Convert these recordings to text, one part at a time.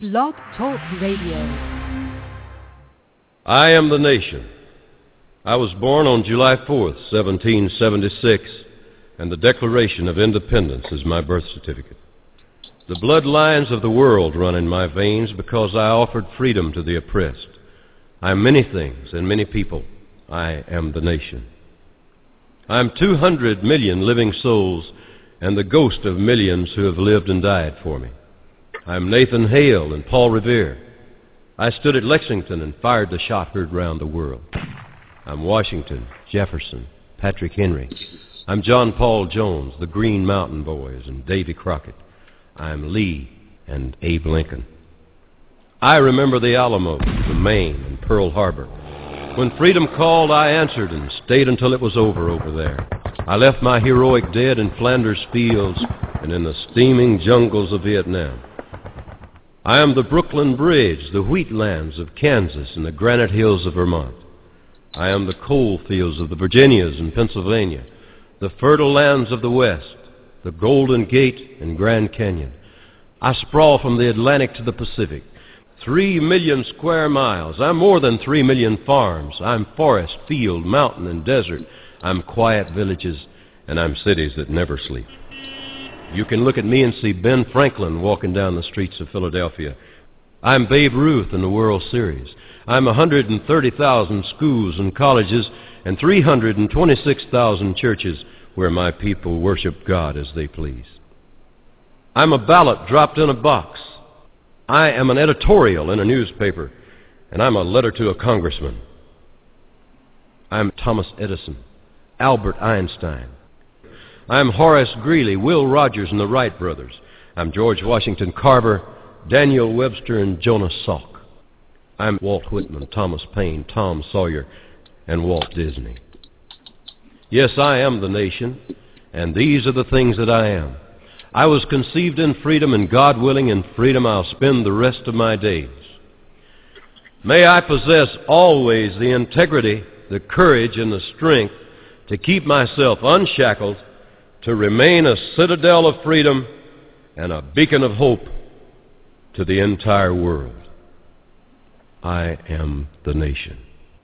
Blog Talk Radio. I am the nation. I was born on July 4th, 1776, and the Declaration of Independence is my birth certificate. The bloodlines of the world run in my veins because I offered freedom to the oppressed. I am many things and many people. I am the nation. I am 200 million living souls and the ghost of millions who have lived and died for me. I am Nathan Hale and Paul Revere. I stood at Lexington and fired the shot heard round the world. I'm Washington, Jefferson, Patrick Henry. I'm John Paul Jones, the Green Mountain Boys, and Davy Crockett. I'm Lee and Abe Lincoln. I remember the Alamo, the Maine, and Pearl Harbor. When freedom called, I answered and stayed until it was over there. I left my heroic dead in Flanders fields and in the steaming jungles of Vietnam. I am the Brooklyn Bridge, the wheatlands of Kansas, and the granite hills of Vermont. I am the coal fields of the Virginias and Pennsylvania, the fertile lands of the West, the Golden Gate and Grand Canyon. I sprawl from the Atlantic to the Pacific, 3 million square miles. I'm more than 3 million farms. I'm forest, field, mountain, and desert. I'm quiet villages, and I'm cities that never sleep. You can look at me and see Ben Franklin walking down the streets of Philadelphia. I'm Babe Ruth in the World Series. I'm 130,000 schools and colleges and 326,000 churches where my people worship God as they please. I'm a ballot dropped in a box. I am an editorial in a newspaper, and I'm a letter to a congressman. I'm Thomas Edison, Albert Einstein. I'm Horace Greeley, Will Rogers, and the Wright brothers. I'm George Washington Carver, Daniel Webster, and Jonas Salk. I'm Walt Whitman, Thomas Paine, Tom Sawyer, and Walt Disney. Yes, I am the nation, and these are the things that I am. I was conceived in freedom, and God willing, in freedom I'll spend the rest of my days. May I possess always the integrity, the courage, and the strength to keep myself unshackled, to remain a citadel of freedom and a beacon of hope to the entire world. I am the nation.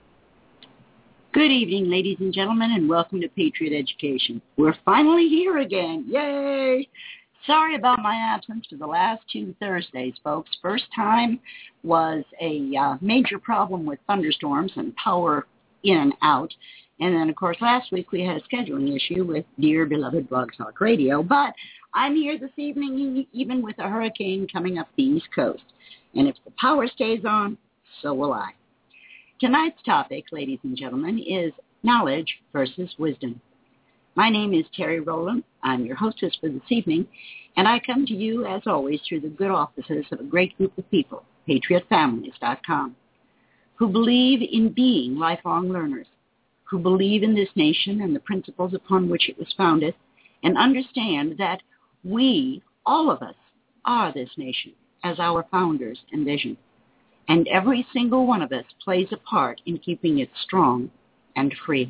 Good evening, ladies and gentlemen, and welcome to Patriot Education. We're finally here again. Yay! Sorry about my absence for the last 2 Thursdays, folks. First time was a major problem with thunderstorms and power in and out. And then, of course, last week we had a scheduling issue with dear, beloved Blog Talk Radio. But I'm here this evening, even with a hurricane coming up the East Coast. And if the power stays on, so will I. Tonight's topic, ladies and gentlemen, is knowledge versus wisdom. My name is Terry Rowland. I'm your hostess for this evening, and I come to you, as always, through the good offices of a great group of people, PatriotFamilies.com, who believe in being lifelong learners, who believe in this nation and the principles upon which it was founded, and understand that we, all of us, are this nation, as our founders envisioned. And every single one of us plays a part in keeping it strong and free.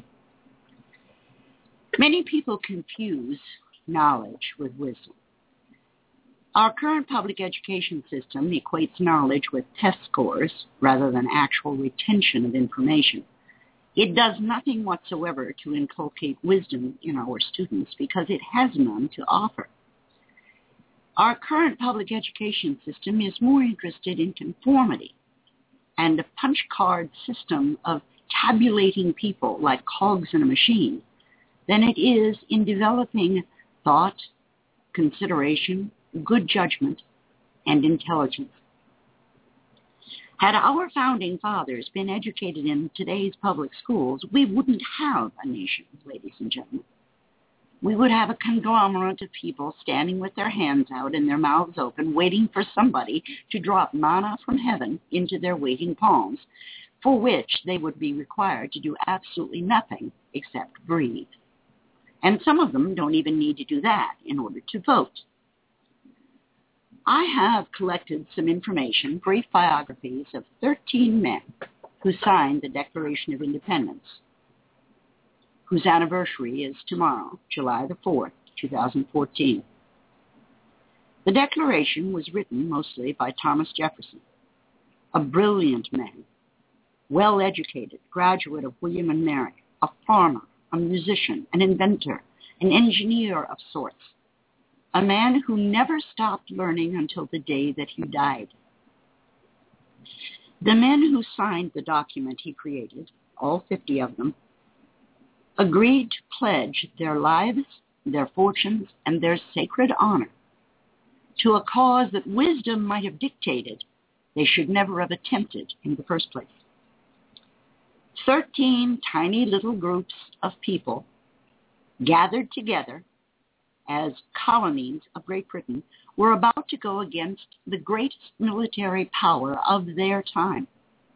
Many people confuse knowledge with wisdom. Our current public education system equates knowledge with test scores rather than actual retention of information. It does nothing whatsoever to inculcate wisdom in our students because it has none to offer. Our current public education system is more interested in conformity and a punch card system of tabulating people like cogs in a machine than it is in developing thought, consideration, good judgment, and intelligence. Had our founding fathers been educated in today's public schools, we wouldn't have a nation, ladies and gentlemen. We would have a conglomerate of people standing with their hands out and their mouths open, waiting for somebody to drop manna from heaven into their waiting palms, for which they would be required to do absolutely nothing except breathe. And some of them don't even need to do that in order to vote. I have collected some information, brief biographies of 13 men who signed the Declaration of Independence, whose anniversary is tomorrow, July the 4th, 2014. The Declaration was written mostly by Thomas Jefferson, a brilliant man, well-educated, graduate of William and Mary, a farmer, a musician, an inventor, an engineer of sorts, a man who never stopped learning until the day that he died. The men who signed the document he created, all 50 of them, agreed to pledge their lives, their fortunes, and their sacred honor to a cause that wisdom might have dictated they should never have attempted in the first place. 13 tiny little groups of people gathered together as colonies of Great Britain were about to go against the greatest military power of their time.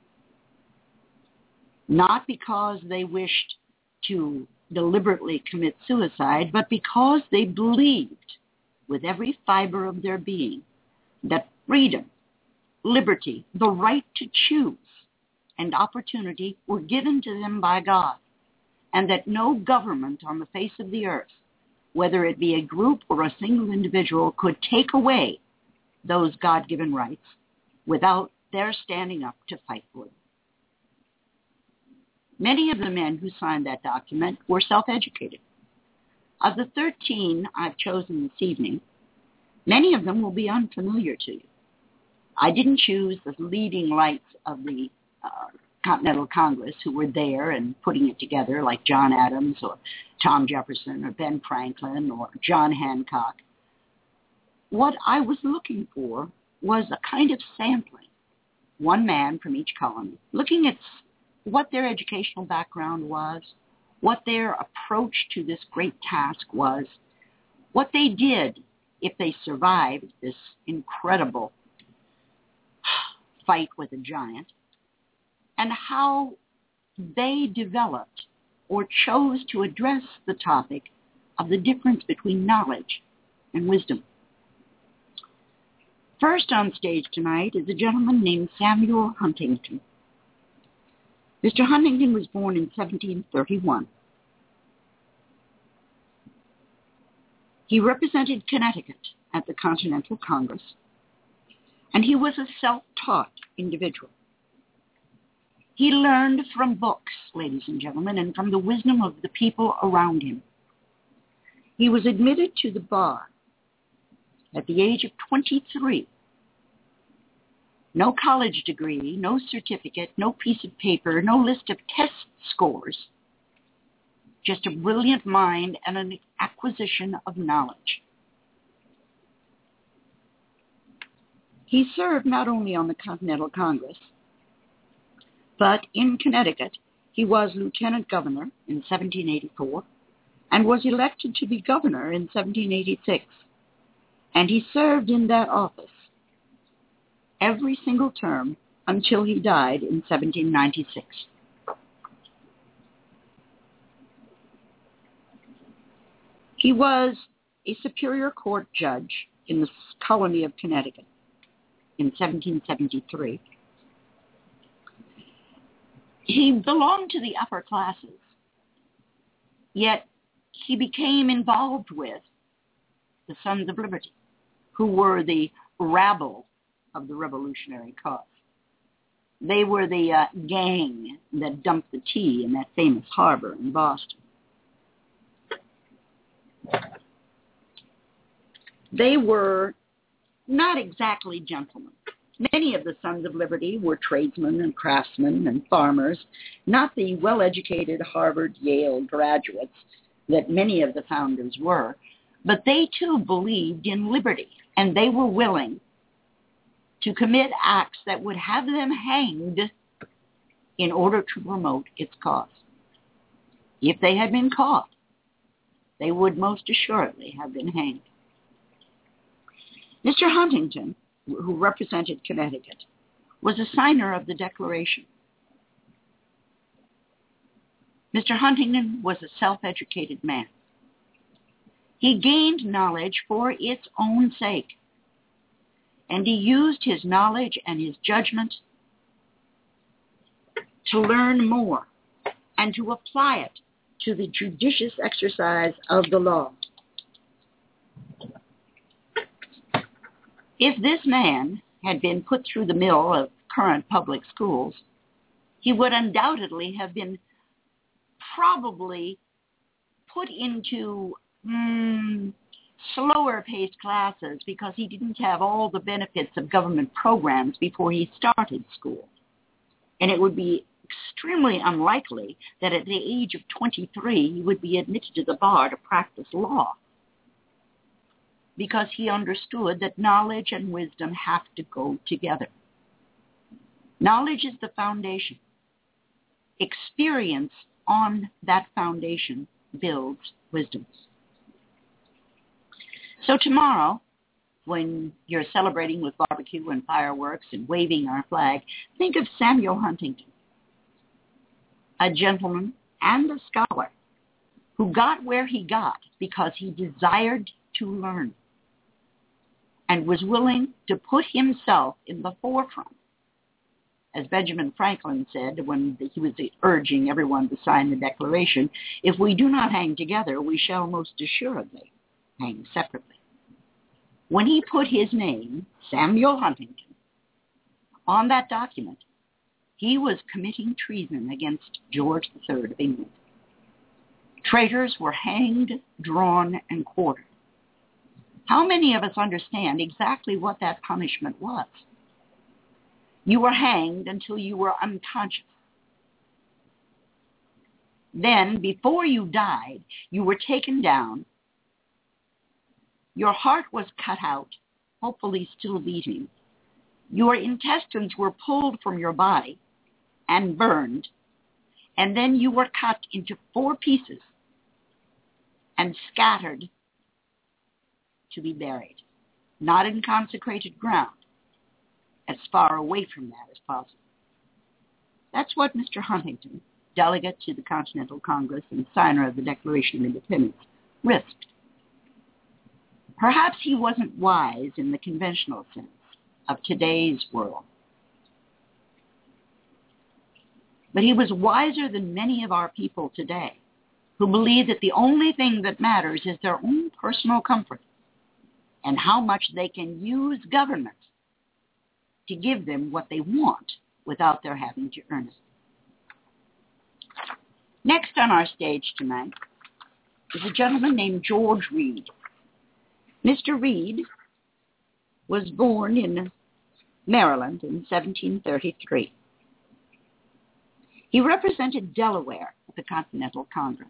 Not because they wished to deliberately commit suicide, but because they believed with every fiber of their being that freedom, liberty, the right to choose, and opportunity were given to them by God, and that no government on the face of the earth, whether it be a group or a single individual, could take away those God-given rights without their standing up to fight for them. Many of the men who signed that document were self-educated. Of the 13 I've chosen this evening, many of them will be unfamiliar to you. I didn't choose the leading lights of the Continental Congress who were there and putting it together, like John Adams or Tom Jefferson or Ben Franklin or John Hancock. What I was looking for was a kind of sampling, one man from each colony, looking at what their educational background was, what their approach to this great task was, what they did if they survived this incredible fight with a giant, and how they developed or chose to address the topic of the difference between knowledge and wisdom. First on stage tonight is a gentleman named Samuel Huntington. Mr. Huntington was born in 1731. He represented Connecticut at the Continental Congress, and he was a self-taught individual. He learned from books, ladies and gentlemen, and from the wisdom of the people around him. He was admitted to the bar at the age of 23. No college degree, no certificate, no piece of paper, no list of test scores. Just a brilliant mind and an acquisition of knowledge. He served not only on the Continental Congress, but in Connecticut, he was lieutenant governor in 1784 and was elected to be governor in 1786. And he served in that office every single term until he died in 1796. He was a Superior Court judge in the colony of Connecticut in 1773. He belonged to the upper classes, yet he became involved with the Sons of Liberty, who were the rabble of the revolutionary cause. They were the gang that dumped the tea in that famous harbor in Boston. They were not exactly gentlemen. Many of the Sons of Liberty were tradesmen and craftsmen and farmers, not the well-educated Harvard, Yale graduates that many of the founders were, but they too believed in liberty, and they were willing to commit acts that would have them hanged in order to promote its cause. If they had been caught, they would most assuredly have been hanged. Mr. Huntington, who represented Connecticut, was a signer of the Declaration. Mr. Huntington was a self-educated man. He gained knowledge for its own sake, and he used his knowledge and his judgment to learn more and to apply it to the judicious exercise of the law. If this man had been put through the mill of current public schools, he would undoubtedly have been probably put into slower-paced classes because he didn't have all the benefits of government programs before he started school. And it would be extremely unlikely that at the age of 23 he would be admitted to the bar to practice law, because he understood that knowledge and wisdom have to go together. Knowledge is the foundation. Experience on that foundation builds wisdom. So tomorrow, when you're celebrating with barbecue and fireworks and waving our flag, think of Samuel Huntington, a gentleman and a scholar who got where he got because he desired to learn and was willing to put himself in the forefront. As Benjamin Franklin said when he was urging everyone to sign the Declaration, if we do not hang together, we shall most assuredly hang separately. When he put his name, Samuel Huntington, on that document, he was committing treason against George III of England. Traitors were hanged, drawn, and quartered. How many of us understand exactly what that punishment was? You were hanged until you were unconscious. Then, before you died, you were taken down. Your heart was cut out, hopefully still beating. Your intestines were pulled from your body and burned, and then you were cut into 4 pieces and scattered to be buried, not in consecrated ground, as far away from that as possible. That's what Mr. Huntington, delegate to the Continental Congress and signer of the Declaration of Independence, risked. Perhaps he wasn't wise in the conventional sense of today's world, but he was wiser than many of our people today who believe that the only thing that matters is their own personal comfort and how much they can use government to give them what they want without their having to earn it. Next on our stage tonight is a gentleman named George Read. Mr. Read was born in Maryland in 1733. He represented Delaware at the Continental Congress.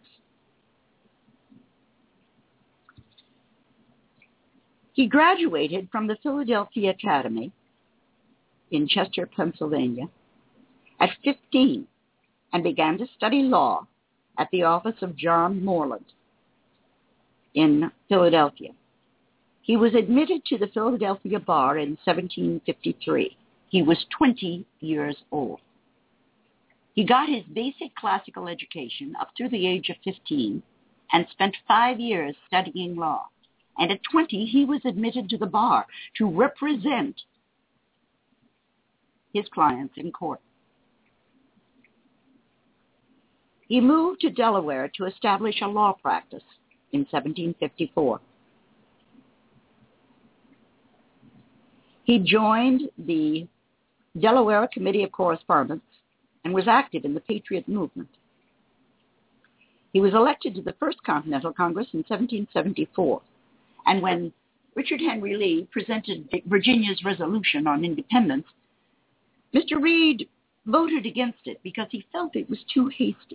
He graduated from the Philadelphia Academy in Chester, Pennsylvania, at 15 and began to study law at the office of John Moreland in Philadelphia. He was admitted to the Philadelphia bar in 1753. He was 20 years old. He got his basic classical education up through the age of 15 and spent 5 years studying law. And at 20, he was admitted to the bar to represent his clients in court. He moved to Delaware to establish a law practice in 1754. He joined the Delaware Committee of Correspondence and was active in the Patriot movement. He was elected to the First Continental Congress in 1774, and when Richard Henry Lee presented Virginia's resolution on independence, Mr. Read voted against it because he felt it was too hasty.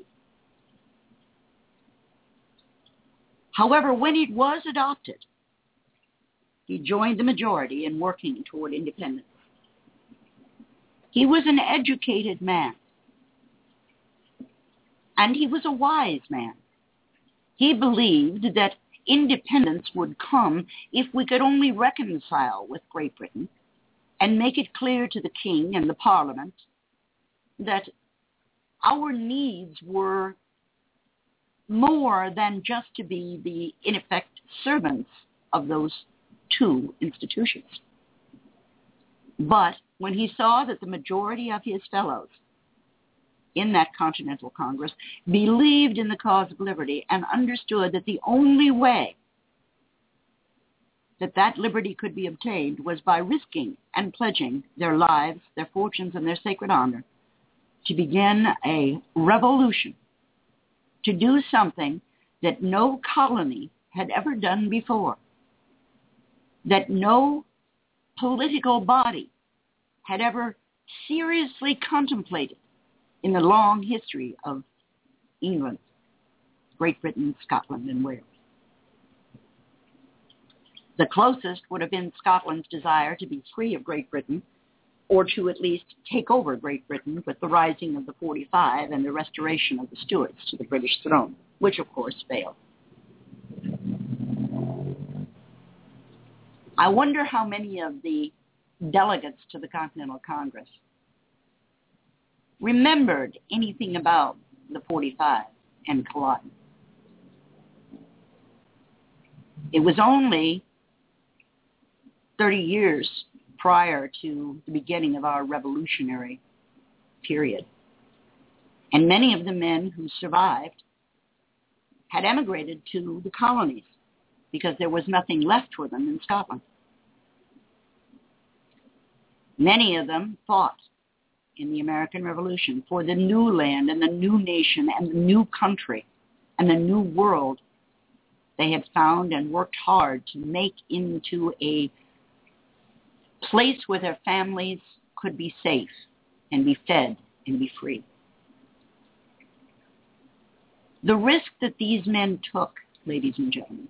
However, when it was adopted, he joined the majority in working toward independence. He was an educated man, and he was a wise man. He believed that independence would come if we could only reconcile with Great Britain and make it clear to the king and the parliament that our needs were more than just to be the, in effect, servants of those 2 institutions. But when he saw that the majority of his fellows in that Continental Congress believed in the cause of liberty and understood that the only way that that liberty could be obtained was by risking and pledging their lives, their fortunes, and their sacred honor to begin a revolution, to do something that no colony had ever done before, that no political body had ever seriously contemplated in the long history of England, Great Britain, Scotland, and Wales. The closest would have been Scotland's desire to be free of Great Britain, or to at least take over Great Britain with the rising of the 45 and the restoration of the Stuarts to the British throne, which of course failed. I wonder how many of the delegates to the Continental Congress remembered anything about the 45 and Culloden. It was only 30 years prior to the beginning of our revolutionary period. And many of the men who survived had emigrated to the colonies because there was nothing left for them in Scotland. Many of them fought in the American Revolution for the new land and the new nation and the new country and the new world they had found and worked hard to make into a place where their families could be safe and be fed and be free. The risk that these men took, ladies and gentlemen,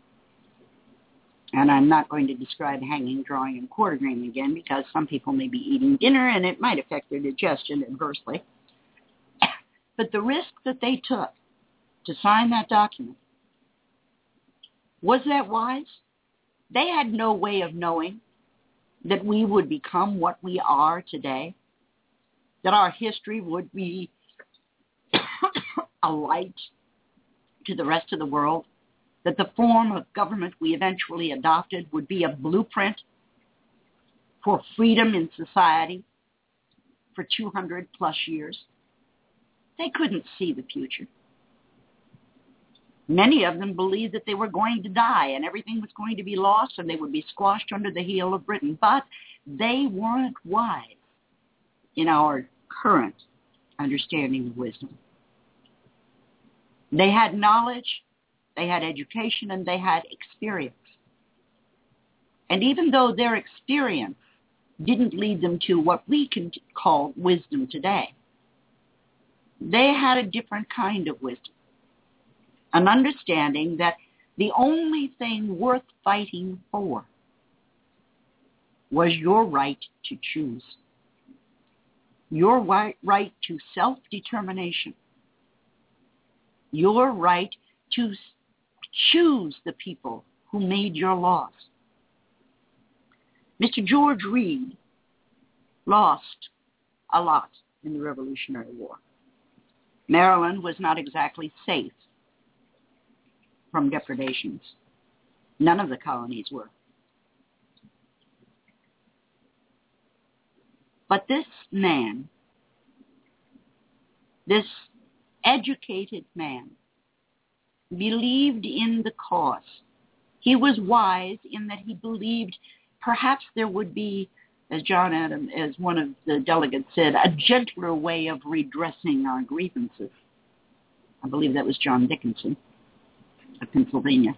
and I'm not going to describe hanging, drawing, and quartering again because some people may be eating dinner and it might affect their digestion adversely. But the risk that they took to sign that document, was that wise? They had no way of knowing that we would become what we are today, that our history would be a light to the rest of the world, that the form of government we eventually adopted would be a blueprint for freedom in society for 200 plus years. They couldn't see the future. Many of them believed that they were going to die and everything was going to be lost and they would be squashed under the heel of Britain. But they weren't wise in our current understanding of wisdom. They had knowledge, they had education, and they had experience. And even though their experience didn't lead them to what we can call wisdom today, they had a different kind of wisdom. An understanding that the only thing worth fighting for was your right to choose, your right to self-determination, your right to choose the people who made your laws. Mr. George Read lost a lot in the Revolutionary War. Maryland was not exactly safe from depredations. None of the colonies were. But this man, this educated man, believed in the cause. He was wise in that he believed perhaps there would be, as John Adams, as one of the delegates said, a gentler way of redressing our grievances. I believe that was John Dickinson of Pennsylvania.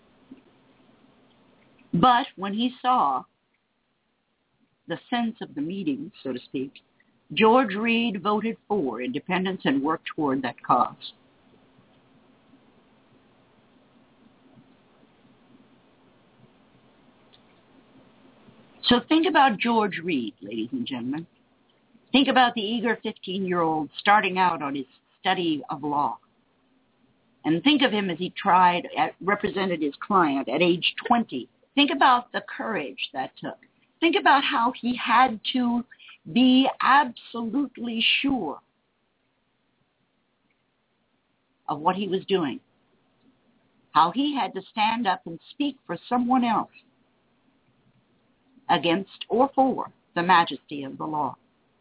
But when he saw the sense of the meeting, so to speak, George Read voted for independence and worked toward that cause. So think about George Read, ladies and gentlemen. Think about the eager 15-year-old starting out on his study of law. And think of him as he represented his client at age 20. Think about the courage that took. Think about how he had to be absolutely sure of what he was doing. How he had to stand up and speak for someone else against or for the majesty of the law.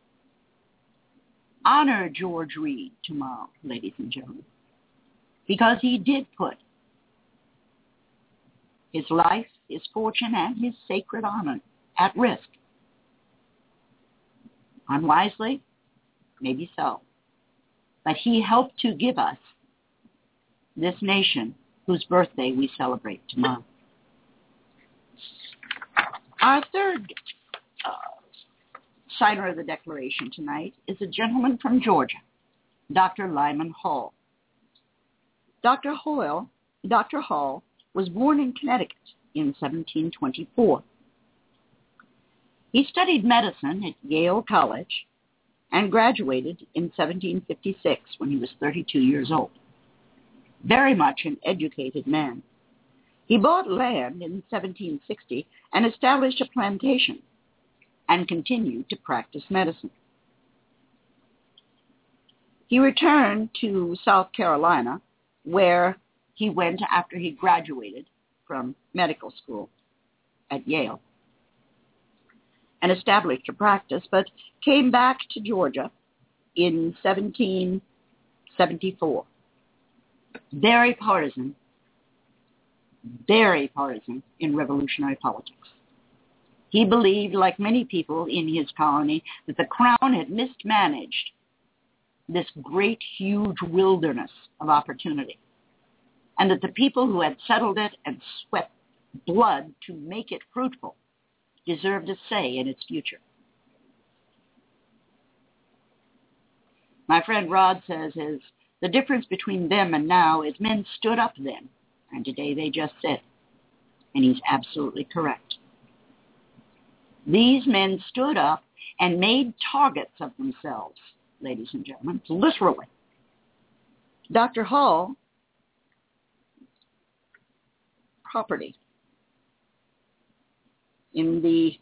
Honor George Read tomorrow, ladies and gentlemen, because he did put his life, his fortune, and his sacred honor at risk. Unwisely? Maybe so. But he helped to give us this nation whose birthday we celebrate tomorrow. Our third signer of the Declaration tonight is a gentleman from Georgia, Dr. Lyman Hall. Dr. Hall was born in Connecticut in 1724. He studied medicine at Yale College and graduated in 1756 when he was 32 years old. Very much an educated man. He bought land in 1760 and established a plantation and continued to practice medicine. He returned to South Carolina, where he went after he graduated from medical school at Yale, and established a practice, but came back to Georgia in 1774. Very partisan in revolutionary politics. He believed, like many people in his colony, that the Crown had mismanaged this great, huge wilderness of opportunity, and that the people who had settled it and sweat blood to make it fruitful deserved a say in its future. My friend Rod says the difference between them and now is men stood up then, and today they just sit. And he's absolutely correct. These men stood up and made targets of themselves, ladies and gentlemen, literally. Dr. Hall, property in the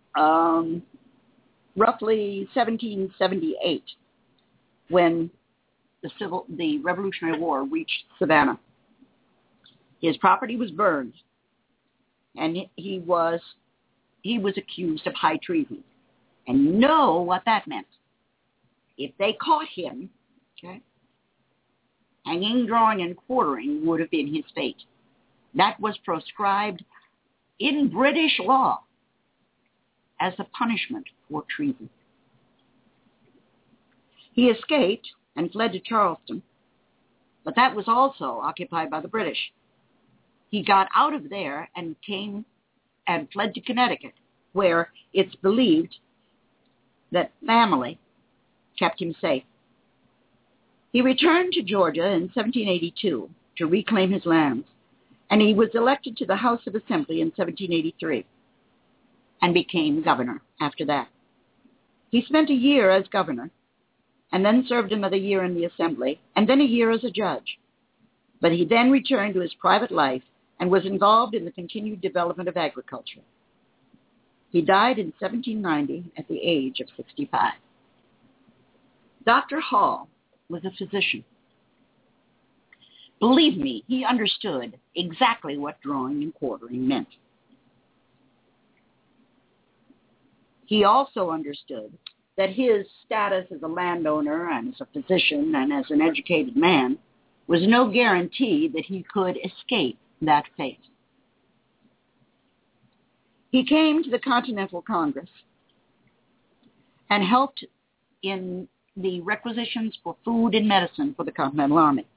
roughly 1778, when the Revolutionary War reached Savannah. His property was burned, and he was accused of high treason. And you know what that meant. If they caught him, okay, hanging, drawing, and quartering would have been his fate. That was proscribed in British law as a punishment for treason. He escaped and fled to Charleston, but that was also occupied by the British. He got out of there and came and fled to Connecticut, where it's believed that family kept him safe. He returned to Georgia in 1782 to reclaim his lands, and he was elected to the House of Assembly in 1783 and became governor after that. He spent a year as governor and then served another year in the Assembly and then a year as a judge. But he then returned to his private life and was involved in the continued development of agriculture. He died in 1790 at the age of 65. Dr. Hall was a physician. Believe me, he understood exactly what drawing and quartering meant. He also understood that his status as a landowner and as a physician and as an educated man was no guarantee that he could escape that fate. He came to the Continental Congress and helped in the requisitions for food and medicine for the Continental Army.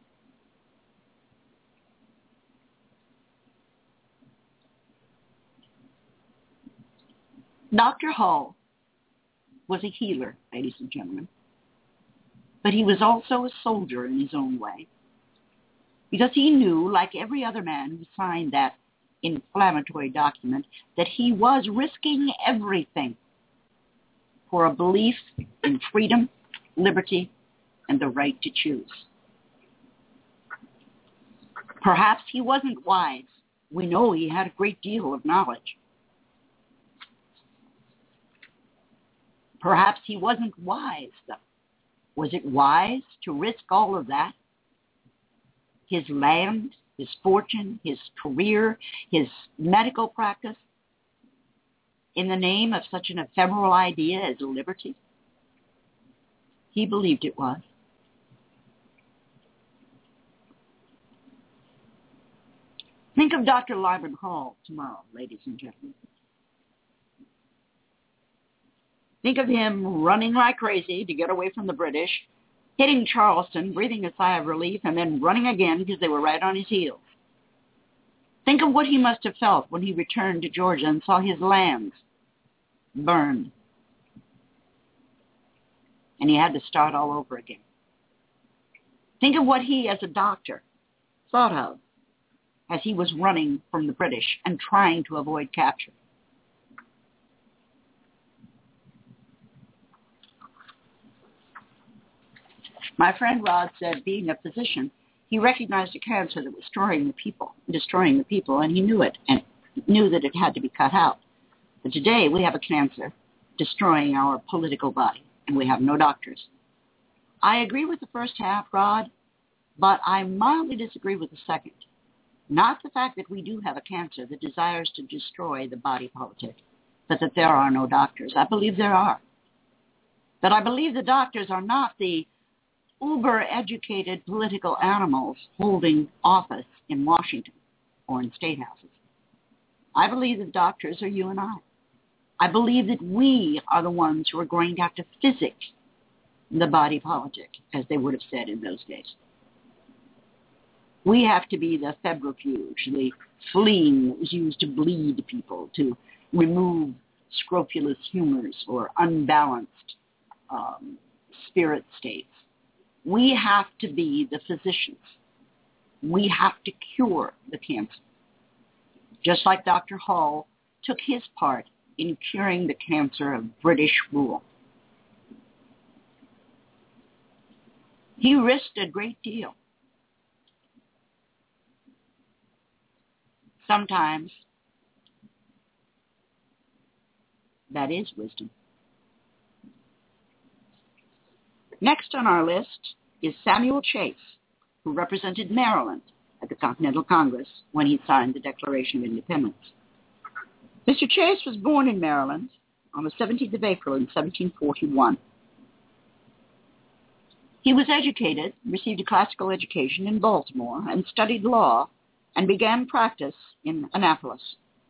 Dr. Hall was a healer, ladies and gentlemen, but he was also a soldier in his own way, because he knew, like every other man who signed that inflammatory document, that he was risking everything for a belief in freedom, liberty, and the right to choose. Perhaps he wasn't wise. We know he had a great deal of knowledge. Perhaps he wasn't wise, though. Was it wise to risk all of that? His land, his fortune, his career, his medical practice, in the name of such an ephemeral idea as liberty? He believed it was. Think of Dr. Lyman Hall tomorrow, ladies and gentlemen. Think of him running like crazy to get away from the British, hitting Charleston, breathing a sigh of relief, and then running again because they were right on his heels. Think of what he must have felt when he returned to Georgia and saw his lands burned. And he had to start all over again. Think of what he, as a doctor, thought of as he was running from the British and trying to avoid capture. My friend Rod said, being a physician, he recognized a cancer that was destroying the people, and he knew it, and knew that it had to be cut out. But today we have a cancer destroying our political body, and we have no doctors. I agree with the first half, Rod, but I mildly disagree with the second. Not the fact that we do have a cancer that desires to destroy the body politic, but that there are no doctors. I believe there are. But I believe the doctors are not the uber-educated political animals holding office in Washington or in state houses. I believe that doctors are you and I. I believe that we are the ones who are going to have to physic the body politic, as they would have said in those days. We have to be the febrifuge, the spleen that was used to bleed people, to remove scrofulous humors or unbalanced spirit states. We have to be the physicians. We have to cure the cancer. Just like Dr. Hall took his part in curing the cancer of British rule. He risked a great deal. Sometimes that is wisdom. Next on our list is Samuel Chase, who represented Maryland at the Continental Congress when he signed the Declaration of Independence. Mr. Chase was born in Maryland on the 17th of April in 1741. He was educated, received a classical education in Baltimore, and studied law and began practice in Annapolis.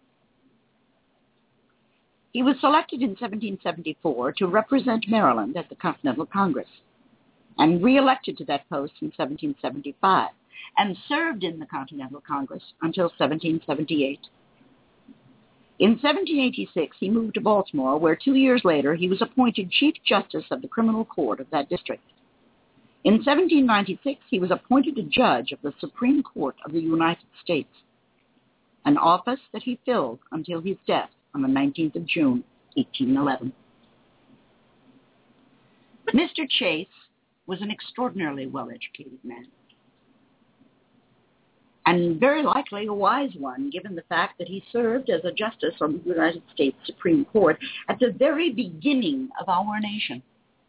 He was selected in 1774 to represent Maryland at the Continental Congress and re-elected to that post in 1775 and served in the Continental Congress until 1778. In 1786, he moved to Baltimore, where 2 years later he was appointed Chief Justice of the Criminal Court of that district. In 1796, he was appointed a judge of the Supreme Court of the United States, an office that he filled until his death on the 19th of June, 1811. Mr. Chase was an extraordinarily well-educated man, and very likely a wise one, given the fact that he served as a justice on the United States Supreme Court at the very beginning of our nation.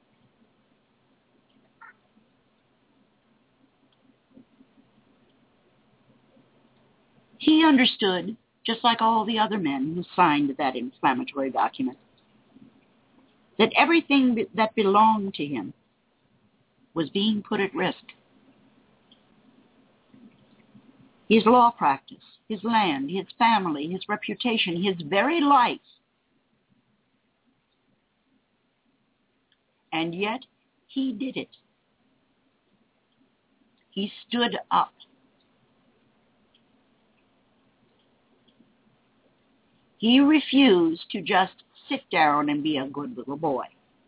He understood, just like all the other men who signed that inflammatory document, that everything that belonged to him was being put at risk. His law practice, his land, his family, his reputation, his very life. And yet, he did it. He stood up. He refused to just sit down and be a good little boy.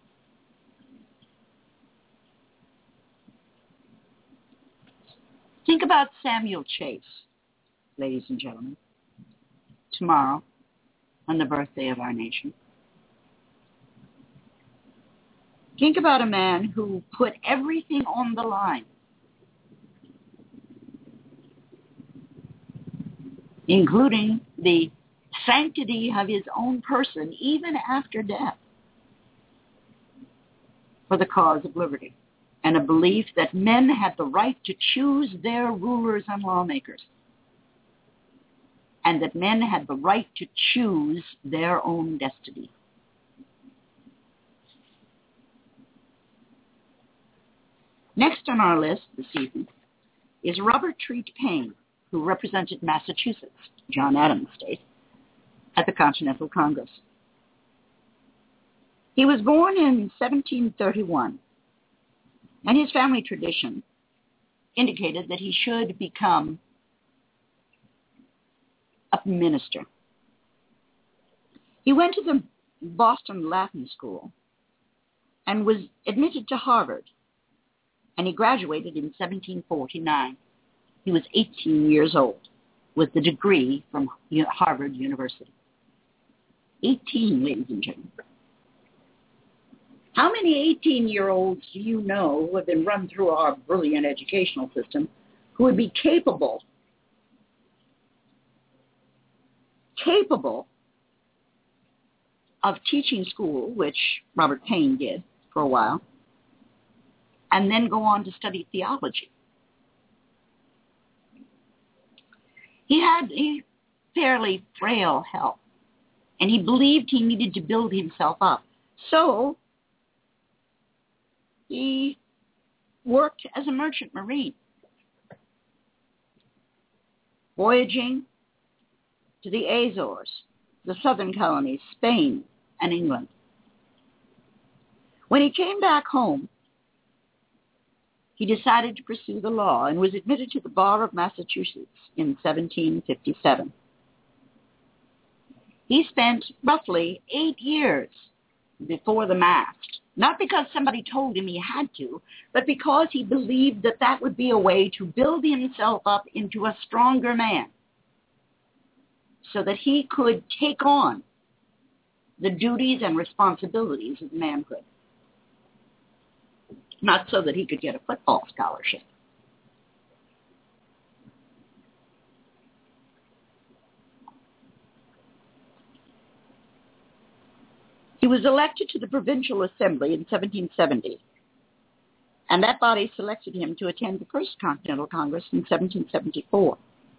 Think about Samuel Chase, ladies and gentlemen, tomorrow on the birthday of our nation. Think about a man who put everything on the line, including the sanctity of his own person, even after death, for the cause of liberty, and a belief that men had the right to choose their rulers and lawmakers, and that men had the right to choose their own destiny. Next on our list this evening is Robert Treat Paine, who represented Massachusetts, John Adams' state, at the Continental Congress. He was born in 1731, and his family tradition indicated that he should become a minister. He went to the Boston Latin School and was admitted to Harvard, and he graduated in 1749. He was 18 years old with the degree from Harvard University. 18, ladies and gentlemen. How many 18-year-olds do you know who have been run through our brilliant educational system who would be capable of teaching school, which Robert Payne did for a while, and then go on to study theology? He had a fairly frail health, and he believed he needed to build himself up. So he worked as a merchant marine, voyaging to the Azores, the southern colonies, Spain, and England. When he came back home, he decided to pursue the law and was admitted to the bar of Massachusetts in 1757. He spent roughly 8 years before the mast, not because somebody told him he had to, but because he believed that that would be a way to build himself up into a stronger man so that he could take on the duties and responsibilities of manhood, not so that he could get a football scholarship. He was elected to the Provincial Assembly in 1770, and that body selected him to attend the First Continental Congress in 1774.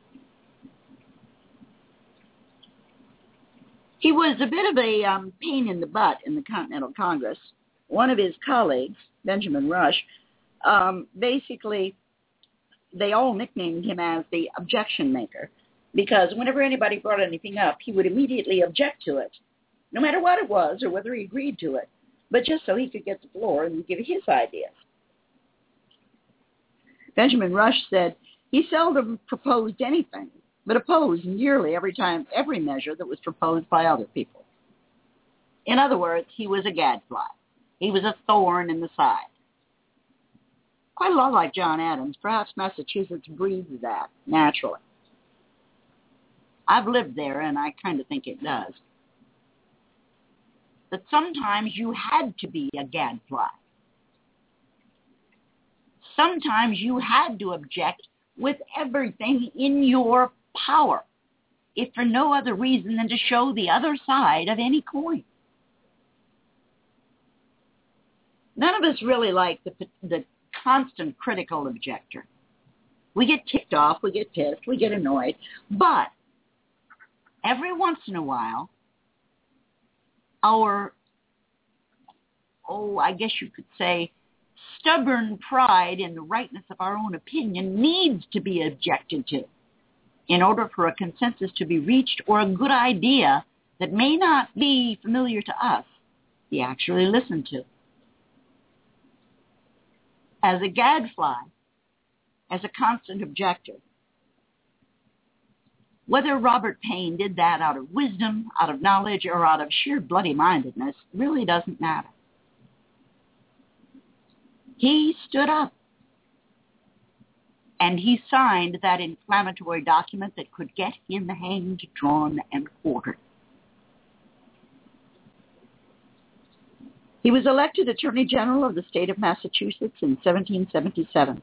He was a bit of a pain in the butt in the Continental Congress. One of his colleagues, Benjamin Rush, basically, they all nicknamed him as the objection maker, because whenever anybody brought anything up, he would immediately object to it, no matter what it was or whether he agreed to it, but just so he could get the floor and give his ideas. Benjamin Rush said he seldom proposed anything, but opposed nearly every measure that was proposed by other people. In other words, he was a gadfly. He was a thorn in the side. Quite a lot like John Adams. Perhaps Massachusetts breeds that naturally. I've lived there, and I kind of think it does. That sometimes you had to be a gadfly. Sometimes you had to object with everything in your power, if for no other reason than to show the other side of any coin. None of us really like the constant critical objector. We get ticked off, we get pissed, we get annoyed, but every once in a while, our, I guess you could say, stubborn pride in the rightness of our own opinion needs to be objected to in order for a consensus to be reached or a good idea that may not be familiar to us be actually listened to. As a gadfly, as a constant objector, whether Robert Payne did that out of wisdom, out of knowledge, or out of sheer bloody-mindedness really doesn't matter. He stood up, and he signed that inflammatory document that could get him hanged, drawn, and quartered. He was elected Attorney General of the state of Massachusetts in 1777.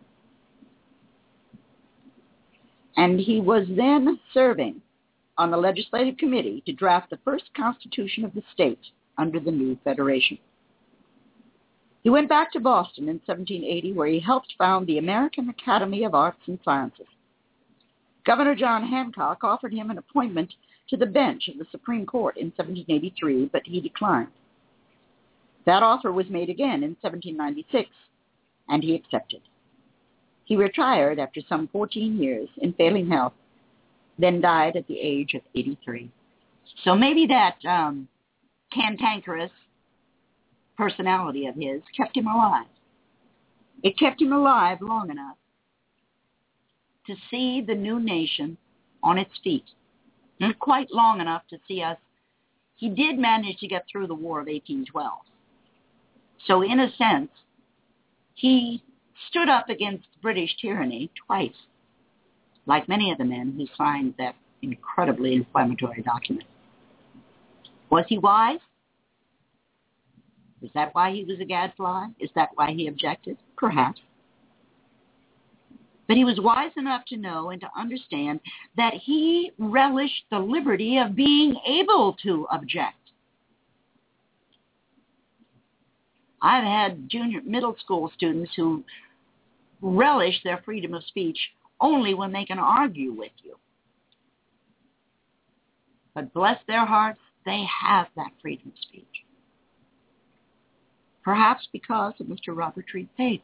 And he was then serving on the legislative committee to draft the first constitution of the state under the new federation. He went back to Boston in 1780, where he helped found the American Academy of Arts and Sciences. Governor John Hancock offered him an appointment to the bench of the Supreme Court in 1783, but he declined. That offer was made again in 1796, and he accepted. He retired after some 14 years in failing health then died at the age of 83. So maybe that cantankerous personality of his kept him alive. It kept him alive long enough to see the new nation on its feet. Not quite long enough to see us. He did manage to get through the War of 1812. So in a sense, he stood up against British tyranny twice, like many of the men who signed that incredibly inflammatory document. Was he wise? Is that why he was a gadfly? Is that why he objected? Perhaps. But he was wise enough to know and to understand that he relished the liberty of being able to object. I've had middle school students who relish their freedom of speech only when they can argue with you. But bless their hearts, they have that freedom of speech. Perhaps because of Mr. Robert Treat Paine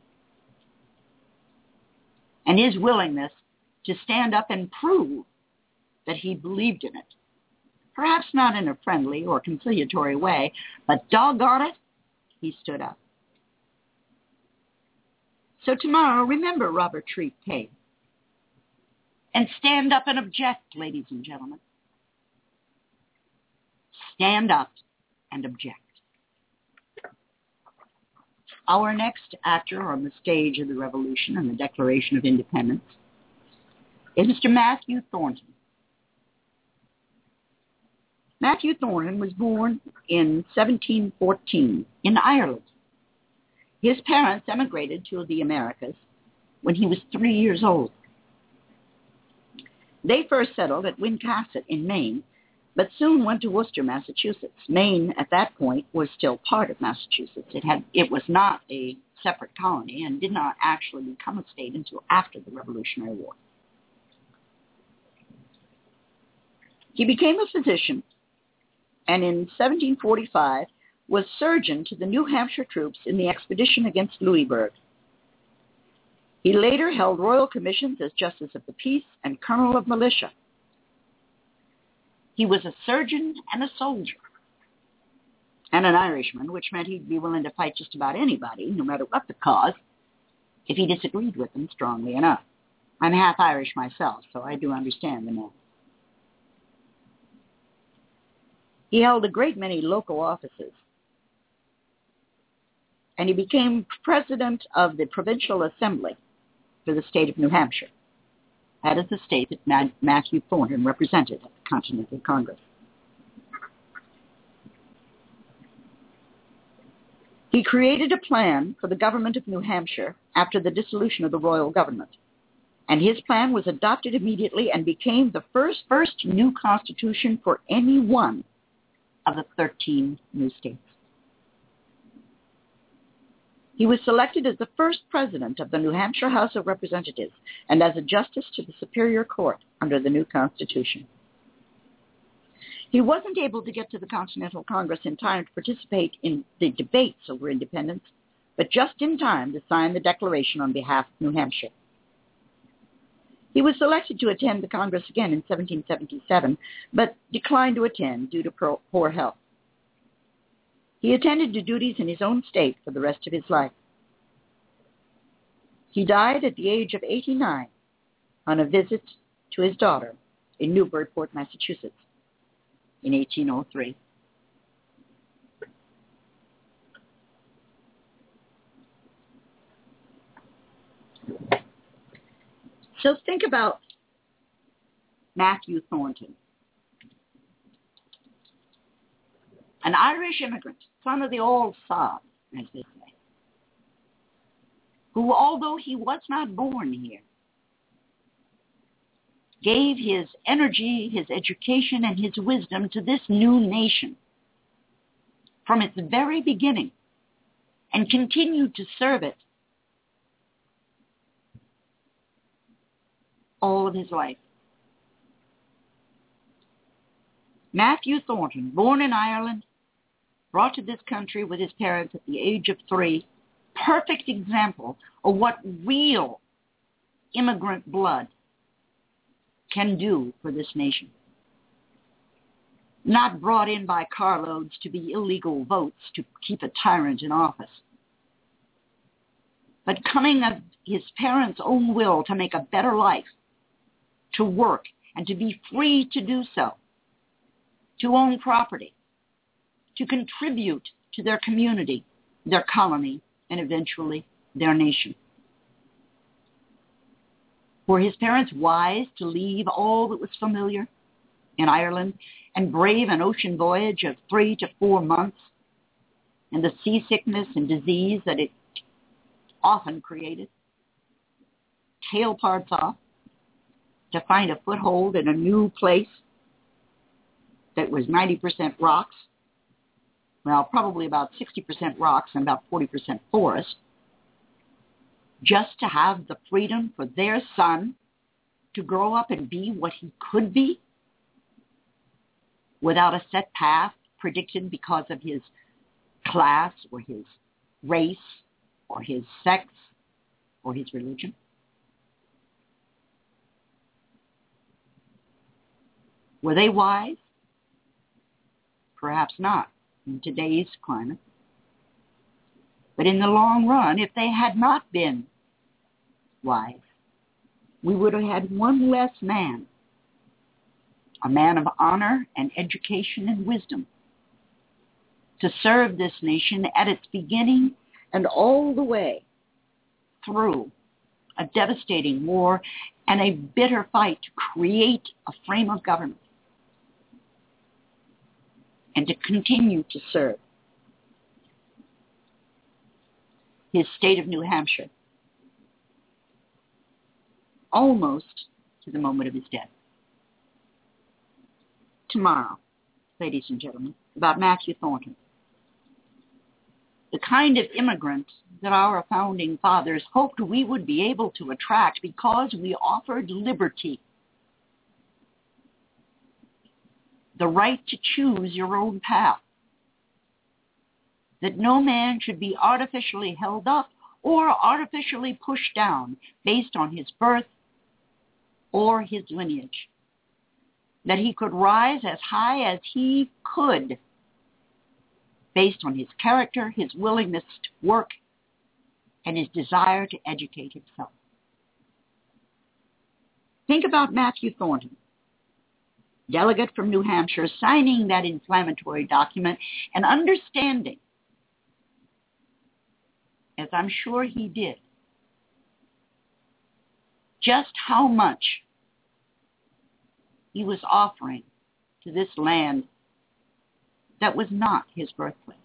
and his willingness to stand up and prove that he believed in it. Perhaps not in a friendly or conciliatory way, but doggone it, he stood up. So tomorrow, remember Robert Treat Paine and stand up and object, ladies and gentlemen. Stand up and object. Our next actor on the stage of the Revolution and the Declaration of Independence is Mr. Matthew Thornton. Matthew Thornton was born in 1714 in Ireland. His parents emigrated to the Americas when he was 3 years old. They first settled at Wincasset in Maine, but soon went to Worcester, Massachusetts. Maine, at that point, was still part of Massachusetts. It was not a separate colony and did not actually become a state until after the Revolutionary War. He became a physician, and in 1745 was surgeon to the New Hampshire troops in the expedition against Louisburg. He later held royal commissions as Justice of the Peace and Colonel of Militia. He was a surgeon and a soldier, and an Irishman, which meant he'd be willing to fight just about anybody, no matter what the cause, if he disagreed with them strongly enough. I'm half Irish myself, so I do understand the man. He held a great many local offices, and he became president of the Provincial Assembly for the state of New Hampshire. That is the state that Matthew Thornton represented at the Continental Congress. He created a plan for the government of New Hampshire after the dissolution of the royal government, and his plan was adopted immediately and became the first new constitution for any one of the 13 new states. He was selected as the first president of the New Hampshire House of Representatives and as a justice to the Superior Court under the new Constitution. He wasn't able to get to the Continental Congress in time to participate in the debates over independence, but just in time to sign the Declaration on behalf of New Hampshire. He was selected to attend the Congress again in 1777, but declined to attend due to poor health. He attended to duties in his own state for the rest of his life. He died at the age of 89 on a visit to his daughter in Newburyport, Massachusetts, in 1803. So think about Matthew Thornton, an Irish immigrant, son of the old sod, as they say, who, although he was not born here, gave his energy, his education, and his wisdom to this new nation from its very beginning and continued to serve it all of his life. Matthew Thornton, born in Ireland, brought to this country with his parents at the age of 3, perfect example of what real immigrant blood can do for this nation. Not brought in by carloads to be illegal votes to keep a tyrant in office, but coming of his parents' own will to make a better life, to work, and to be free to do so, to own property, to contribute to their community, their colony, and eventually their nation. Were his parents wise to leave all that was familiar in Ireland and brave an ocean voyage of 3 to 4 months and the seasickness and disease that it often created? Tail parts off to find a foothold in a new place that was 90% rocks, well, probably about 60% rocks and about 40% forest, just to have the freedom for their son to grow up and be what he could be without a set path predicted because of his class or his race or his sex or his religion? Were they wise? Perhaps not in today's climate. But in the long run, if they had not been wise, we would have had one less man, a man of honor and education and wisdom, to serve this nation at its beginning and all the way through a devastating war and a bitter fight to create a frame of government and to continue to serve his state of New Hampshire almost to the moment of his death. Tomorrow, ladies and gentlemen, about Matthew Thornton, the kind of immigrant that our founding fathers hoped we would be able to attract because we offered liberty, the right to choose your own path, that no man should be artificially held up or artificially pushed down based on his birth or his lineage, that he could rise as high as he could based on his character, his willingness to work, and his desire to educate himself. Think about Matthew Thornton, delegate from New Hampshire, signing that inflammatory document and understanding, as I'm sure he did, just how much he was offering to this land that was not his birthplace,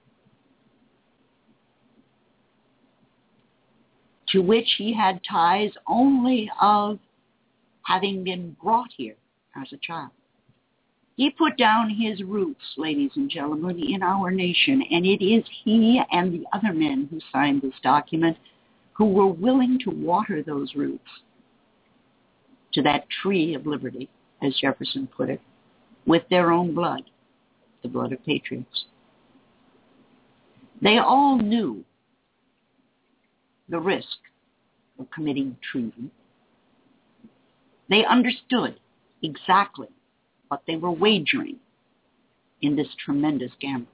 to which he had ties only of having been brought here as a child. He put down his roots, ladies and gentlemen, in our nation, and it is he and the other men who signed this document who were willing to water those roots to that tree of liberty, as Jefferson put it, with their own blood, the blood of patriots. They all knew the risk of committing treason. They understood exactly what they were wagering in this tremendous gamble.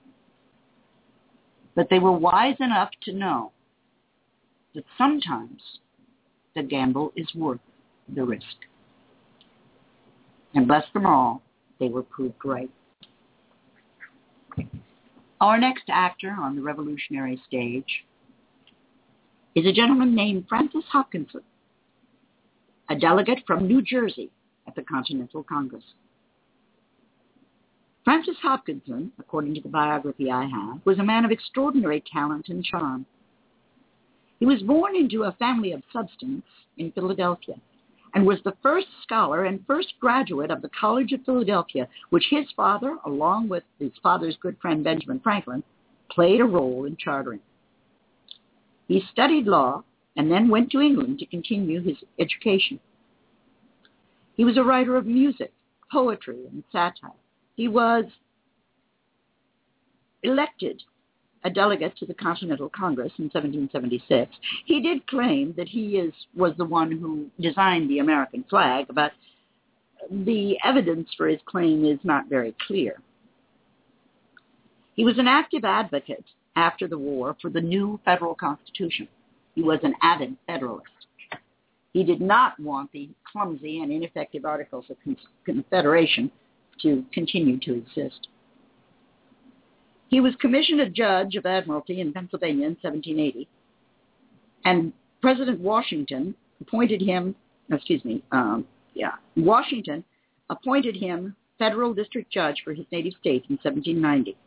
But they were wise enough to know that sometimes the gamble is worth the risk. And bless them all, they were proved right. Our next actor on the revolutionary stage is a gentleman named Francis Hopkinson, a delegate from New Jersey at the Continental Congress. Francis Hopkinson, according to the biography I have, was a man of extraordinary talent and charm. He was born into a family of substance in Philadelphia and was the first scholar and first graduate of the College of Philadelphia, which his father, along with his father's good friend Benjamin Franklin, played a role in chartering. He studied law and then went to England to continue his education. He was a writer of music, poetry, and satire. He was elected a delegate to the Continental Congress in 1776, he did claim that he was the one who designed the American flag, but the evidence for his claim is not very clear. He was an active advocate after the war for the new federal Constitution. He was an avid Federalist. He did not want the clumsy and ineffective Articles of Confederation to continue to exist. He was commissioned a judge of admiralty in Pennsylvania in 1780, and President Washington appointed him, Washington appointed him federal district judge for his native state in 1790.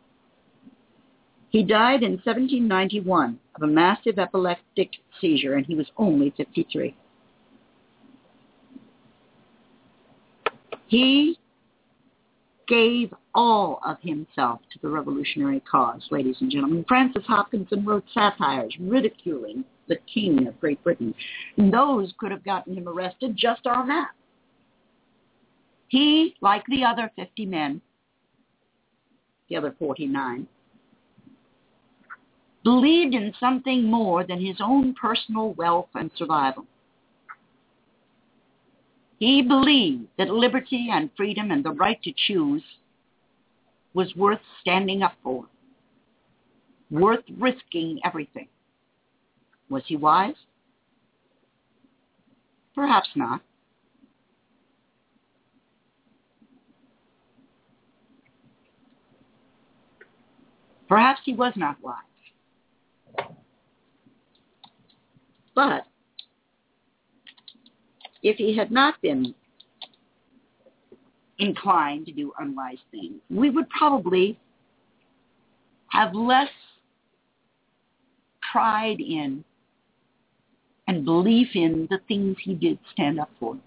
He died in 1791 of a massive epileptic seizure, and he was only 53. He gave all of himself to the revolutionary cause, ladies and gentlemen. Francis Hopkinson wrote satires ridiculing the King of Great Britain, and those could have gotten him arrested just on that. He, like the other 50 men, the other 49, believed in something more than his own personal wealth and survival. He believed that liberty and freedom and the right to choose was worth standing up for, worth risking everything. Was he wise? Perhaps not. Perhaps he was not wise. But if he had not been inclined to do unwise things, we would probably have less pride in and belief in the things he did stand up for.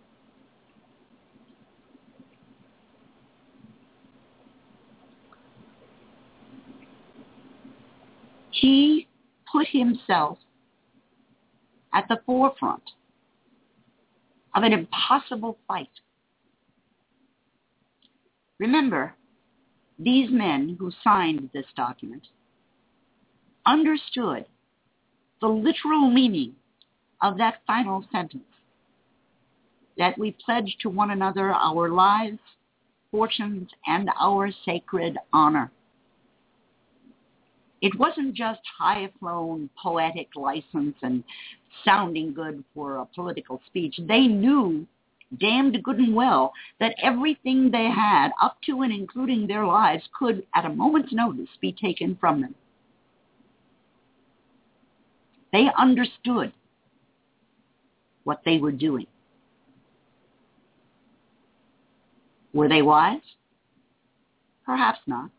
He put himself at the forefront of an impossible fight. Remember, these men who signed this document understood the literal meaning of that final sentence, that we pledge to one another our lives, fortunes, and our sacred honor. It wasn't just high-flown poetic license and sounding good for a political speech. They knew damned good and well that everything they had, up to and including their lives, could, at a moment's notice, be taken from them. They understood what they were doing. Were they wise? Perhaps not.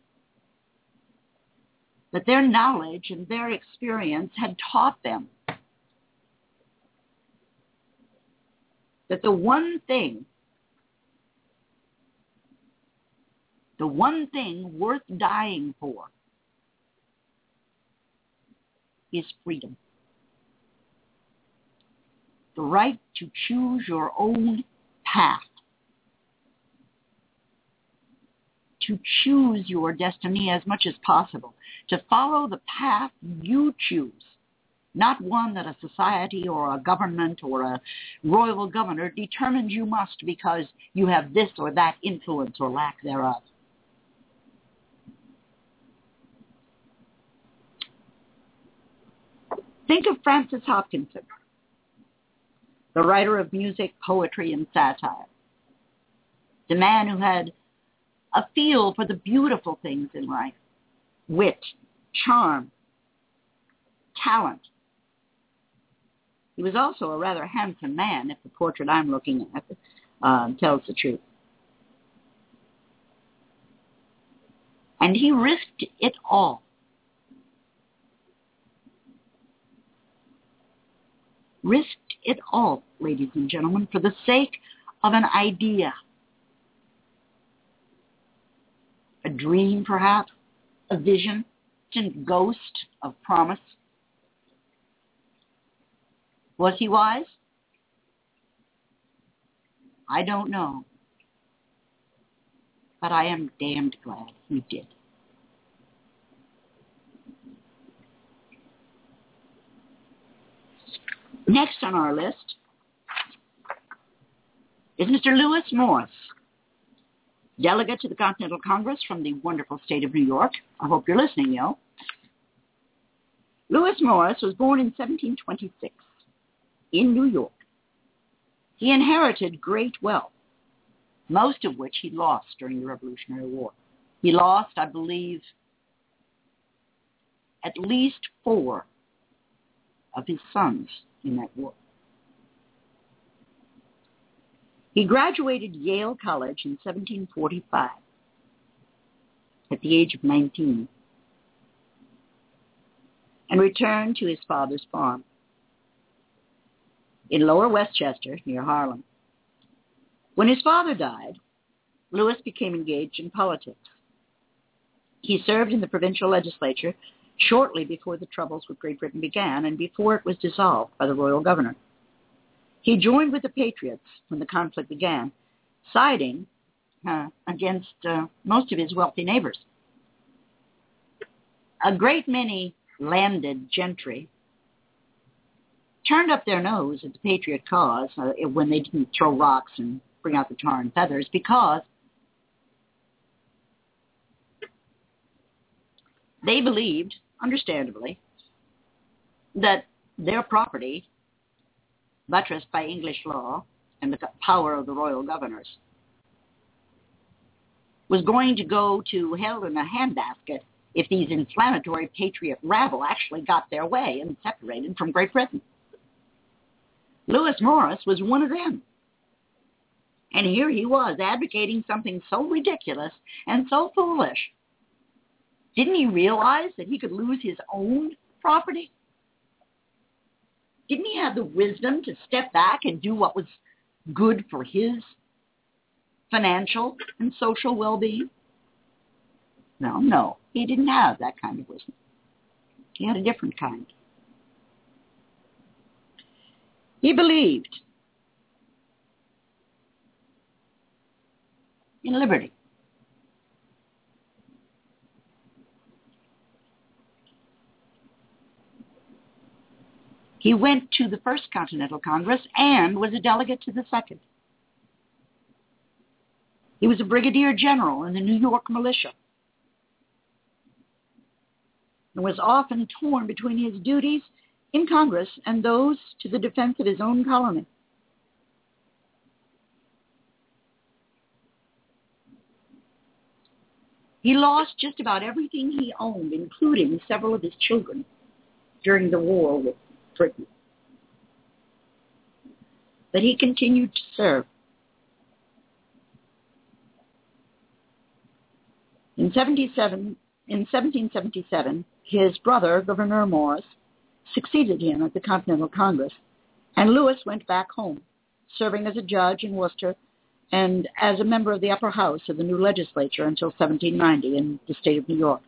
But their knowledge and their experience had taught them that the one thing worth dying for is freedom. The right to choose your own path, to choose your destiny as much as possible, to follow the path you choose, not one that a society or a government or a royal governor determines you must because you have this or that influence or lack thereof. Think of Francis Hopkinson, the writer of music, poetry, and satire, the man who had a feel for the beautiful things in life, wit, charm, talent. He was also a rather handsome man, if the portrait I'm looking at tells the truth. And he risked it all. Risked it all, ladies and gentlemen, for the sake of an idea. A dream, perhaps, a vision, a ghost of promise. Was he wise? I don't know. But I am damned glad he did. Next on our list is Mr. Lewis Morris, delegate to the Continental Congress from the wonderful state of New York. I hope you're listening, yo. Lewis Morris was born in 1726 in New York. He inherited great wealth, most of which he lost during the Revolutionary War. He lost, I believe, at least 4 of his sons in that war. He graduated Yale College in 1745 at the age of 19 and returned to his father's farm in Lower Westchester near Harlem. When his father died, Lewis became engaged in politics. He served in the provincial legislature shortly before the troubles with Great Britain began and before it was dissolved by the royal governor. He joined with the Patriots when the conflict began, siding against most of his wealthy neighbors. A great many landed gentry turned up their nose at the Patriot cause when they didn't throw rocks and bring out the tar and feathers, because they believed, understandably, that their property, buttressed by English law and the power of the royal governors, was going to go to hell in a handbasket if these inflammatory patriot rabble actually got their way and separated from Great Britain. Lewis Morris was one of them. And here he was advocating something so ridiculous and so foolish. Didn't he realize that he could lose his own property? Didn't he have the wisdom to step back and do what was good for his financial and social well-being? No, he didn't have that kind of wisdom. He had a different kind. He believed in liberty. He went to the First Continental Congress and was a delegate to the Second. He was a brigadier general in the New York militia and was often torn between his duties in Congress and those to the defense of his own colony. He lost just about everything he owned, including several of his children, during the war with Britain. But he continued to serve. In 1777, his brother, Gouverneur Morris, succeeded him at the Continental Congress, and Lewis went back home, serving as a judge in Worcester and as a member of the upper house of the new legislature until 1790 in the state of New York.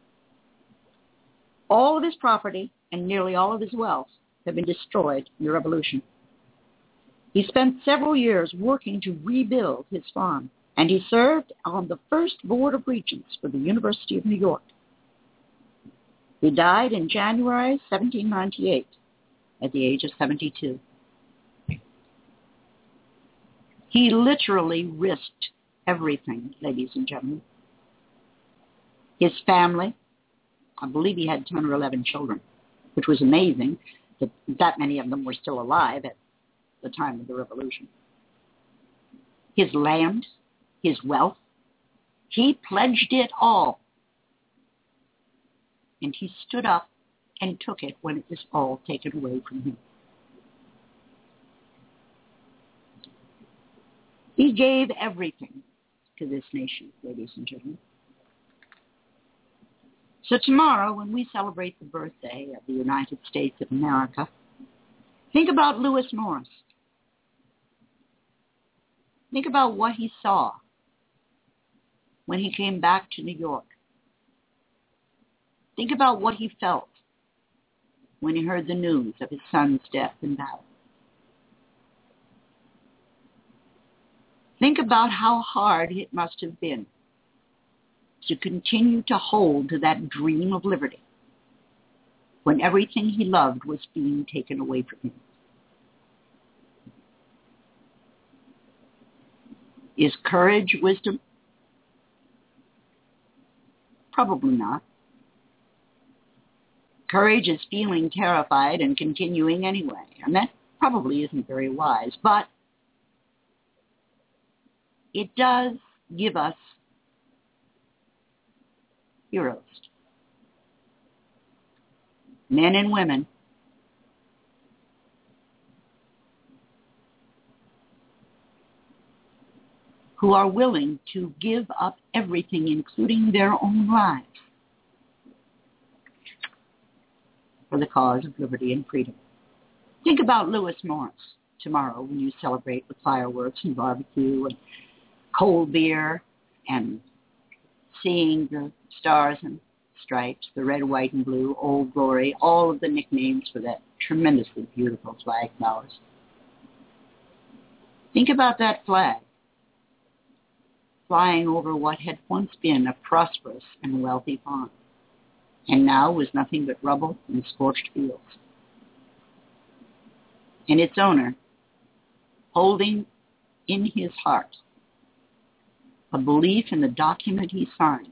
All of his property and nearly all of his wealth had been destroyed in the Revolution. He spent several years working to rebuild his farm, and he served on the first board of regents for the University of New York. He died in January 1798 at the age of 72. He literally risked everything, ladies and gentlemen. His family, I believe he had 10 or 11 children, which was amazing that many of them were still alive at the time of the Revolution. His land, his wealth, he pledged it all. And he stood up and took it when it was all taken away from him. He gave everything to this nation, ladies and gentlemen. So tomorrow, when we celebrate the birthday of the United States of America, think about Lewis Morris. Think about what he saw when he came back to New York. Think about what he felt when he heard the news of his son's death in battle. Think about how hard it must have been to continue to hold to that dream of liberty when everything he loved was being taken away from him. Is courage wisdom? Probably not. Courage is feeling terrified and continuing anyway, and that probably isn't very wise, but it does give us heroes, men and women who are willing to give up everything, including their own lives, for the cause of liberty and freedom. Think about Lewis Morris tomorrow when you celebrate with fireworks and barbecue and cold beer and seeing the stars and stripes, the red, white, and blue, Old Glory, all of the nicknames for that tremendously beautiful flag of ours. Think about that flag flying over what had once been a prosperous and wealthy farm, and now was nothing but rubble and scorched fields. And its owner, holding in his heart a belief in the document he signed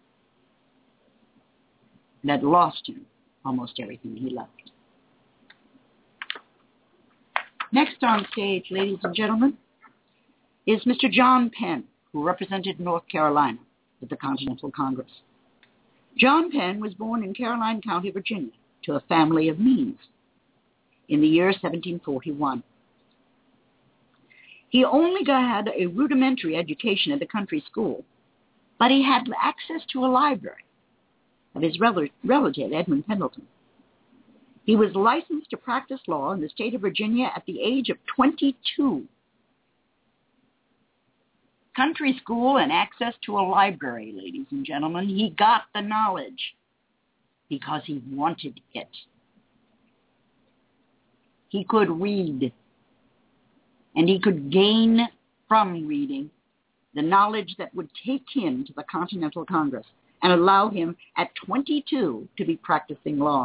that lost him almost everything he loved. Next on stage, ladies and gentlemen, is Mr. John Penn, who represented North Carolina at the Continental Congress. John Penn was born in Caroline County, Virginia, to a family of means in the year 1741. He only had a rudimentary education at the country school, but he had access to a library of his relative, Edmund Pendleton. He was licensed to practice law in the state of Virginia at the age of 22. Country school and access to a library, ladies and gentlemen. He got the knowledge because he wanted it. He could read, and he could gain from reading the knowledge that would take him to the Continental Congress and allow him at 22 to be practicing law.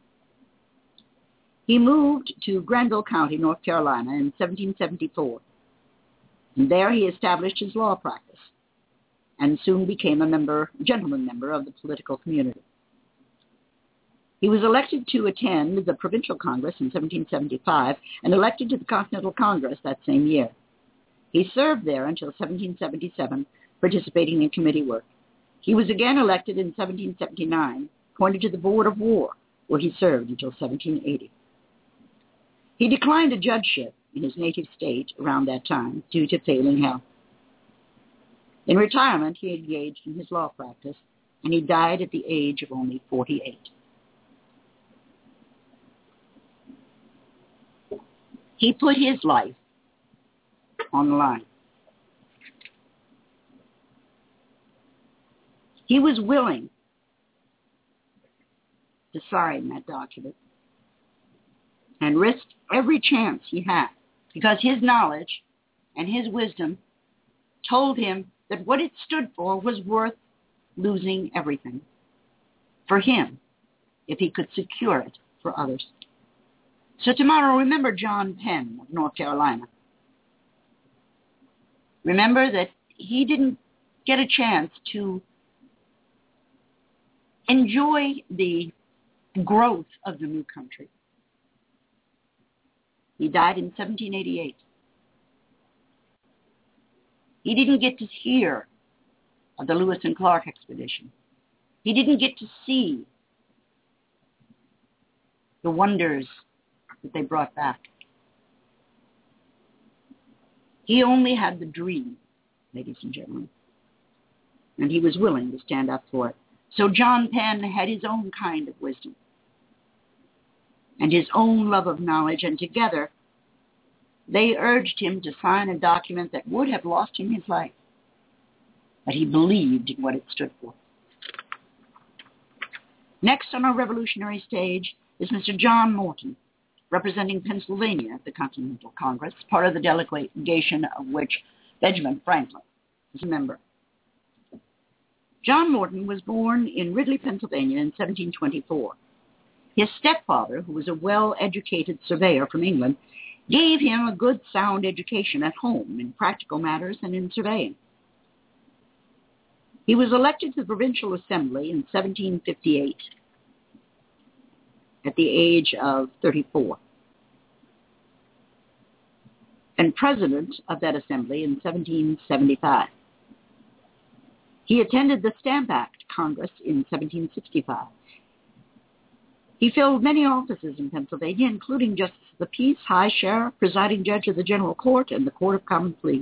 He moved to Granville County, North Carolina in 1774. And there he established his law practice and soon became a gentleman member of the political community. He was elected to attend the Provincial Congress in 1775 and elected to the Continental Congress that same year. He served there until 1777, participating in committee work. He was again elected in 1779, appointed to the Board of War, where he served until 1780. He declined a judgeship in his native state around that time due to failing health. In retirement, he engaged in his law practice, and he died at the age of only 48. He put his life on the line. He was willing to sign that document and risk every chance he had, because his knowledge and his wisdom told him that what it stood for was worth losing everything for him if he could secure it for others. So tomorrow, remember John Penn of North Carolina. Remember that he didn't get a chance to enjoy the growth of the new country. He died in 1788. He didn't get to hear of the Lewis and Clark expedition. He didn't get to see the wonders that they brought back. He only had the dream, ladies and gentlemen, and he was willing to stand up for it. So John Penn had his own kind of wisdom and his own love of knowledge, and together they urged him to sign a document that would have lost him his life, but he believed in what it stood for. Next on our revolutionary stage is Mr. John Morton, representing Pennsylvania at the Continental Congress, part of the delegation of which Benjamin Franklin was a member. John Morton was born in Ridley, Pennsylvania in 1724. His stepfather, who was a well-educated surveyor from England, gave him a good, sound education at home in practical matters and in surveying. He was elected to the Provincial Assembly in 1758 at the age of 34, and president of that assembly in 1775. He attended the Stamp Act Congress in 1765. He filled many offices in Pennsylvania, including Justice of the Peace, High Sheriff, Presiding Judge of the General Court, and the Court of Common Pleas.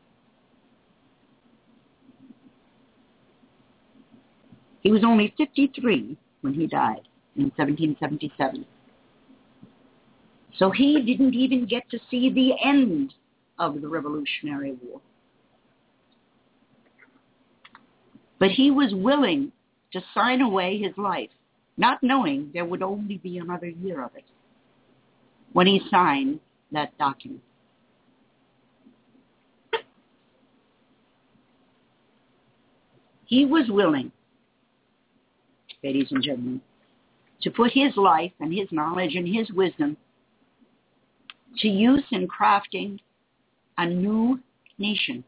He was only 53 when he died in 1777. So he didn't even get to see the end of the Revolutionary War. But he was willing to sign away his life, not knowing there would only be another year of it, when he signed that document. He was willing, ladies and gentlemen, to put his life and his knowledge and his wisdom to use in crafting a new nation.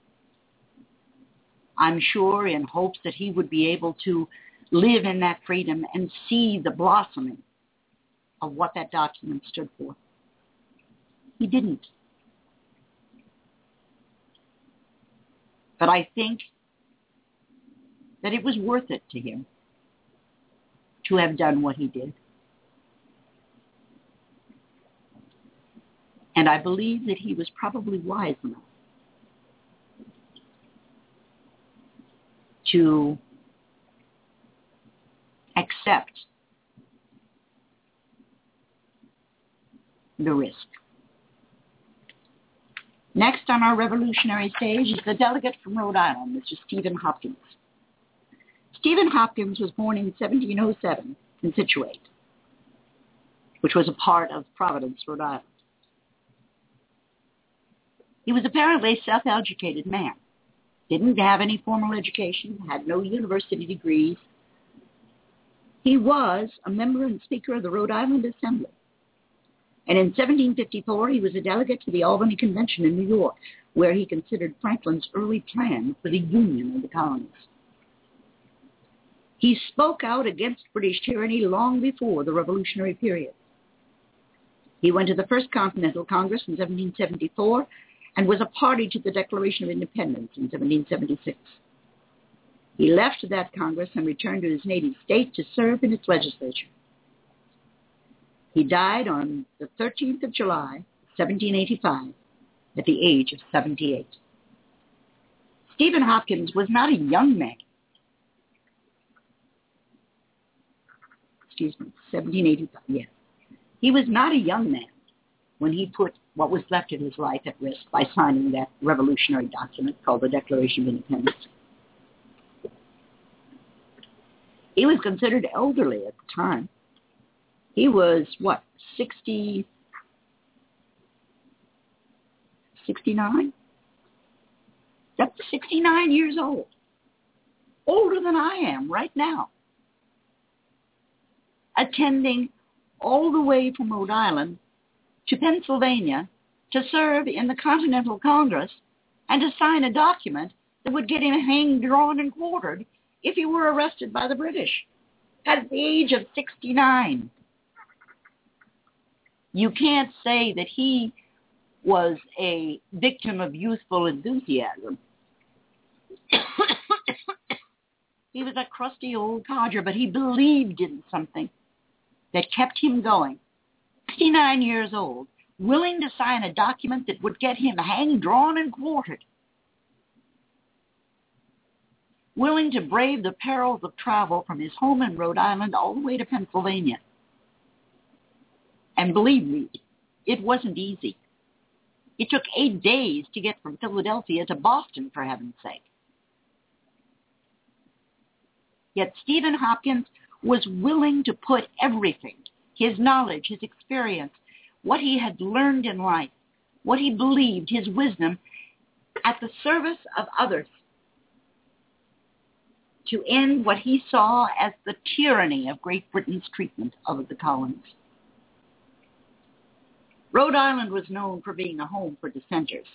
I'm sure in hopes that he would be able to live in that freedom and see the blossoming of what that document stood for. He didn't. But I think that it was worth it to him to have done what he did. And I believe that he was probably wise enough to accept the risk. Next on our revolutionary stage is the delegate from Rhode Island, Mr. Stephen Hopkins. Stephen Hopkins was born in 1707 in Scituate, which was a part of Providence, Rhode Island. He was apparently a self-educated man, didn't have any formal education, had no university degrees. He was a member and speaker of the Rhode Island Assembly. And in 1754, he was a delegate to the Albany Convention in New York, where he considered Franklin's early plan for the union of the colonies. He spoke out against British tyranny long before the Revolutionary period. He went to the First Continental Congress in 1774 and was a party to the Declaration of Independence in 1776. He left that Congress and returned to his native state to serve in its legislature. He died on the 13th of July, 1785, at the age of 78. Stephen Hopkins was not a young man. 1785, yes. He was not a young man when he put what was left of his life at risk by signing that revolutionary document called the Declaration of Independence. He was considered elderly at the time. He was, 69? 69 years old. Older than I am right now. Attending all the way from Rhode Island to Pennsylvania to serve in the Continental Congress and to sign a document that would get him hanged, drawn, and quartered if he were arrested by the British at the age of 69. You can't say that he was a victim of youthful enthusiasm. He was a crusty old codger, but he believed in something that kept him going. 69 years old, willing to sign a document that would get him hanged, drawn, and quartered. Willing to brave the perils of travel from his home in Rhode Island all the way to Pennsylvania. And believe me, it wasn't easy. It took 8 days to get from Philadelphia to Boston, for heaven's sake. Yet Stephen Hopkins was willing to put everything, his knowledge, his experience, what he had learned in life, what he believed, his wisdom, at the service of others to end what he saw as the tyranny of Great Britain's treatment of the colonies. Rhode Island was known for being a home for dissenters.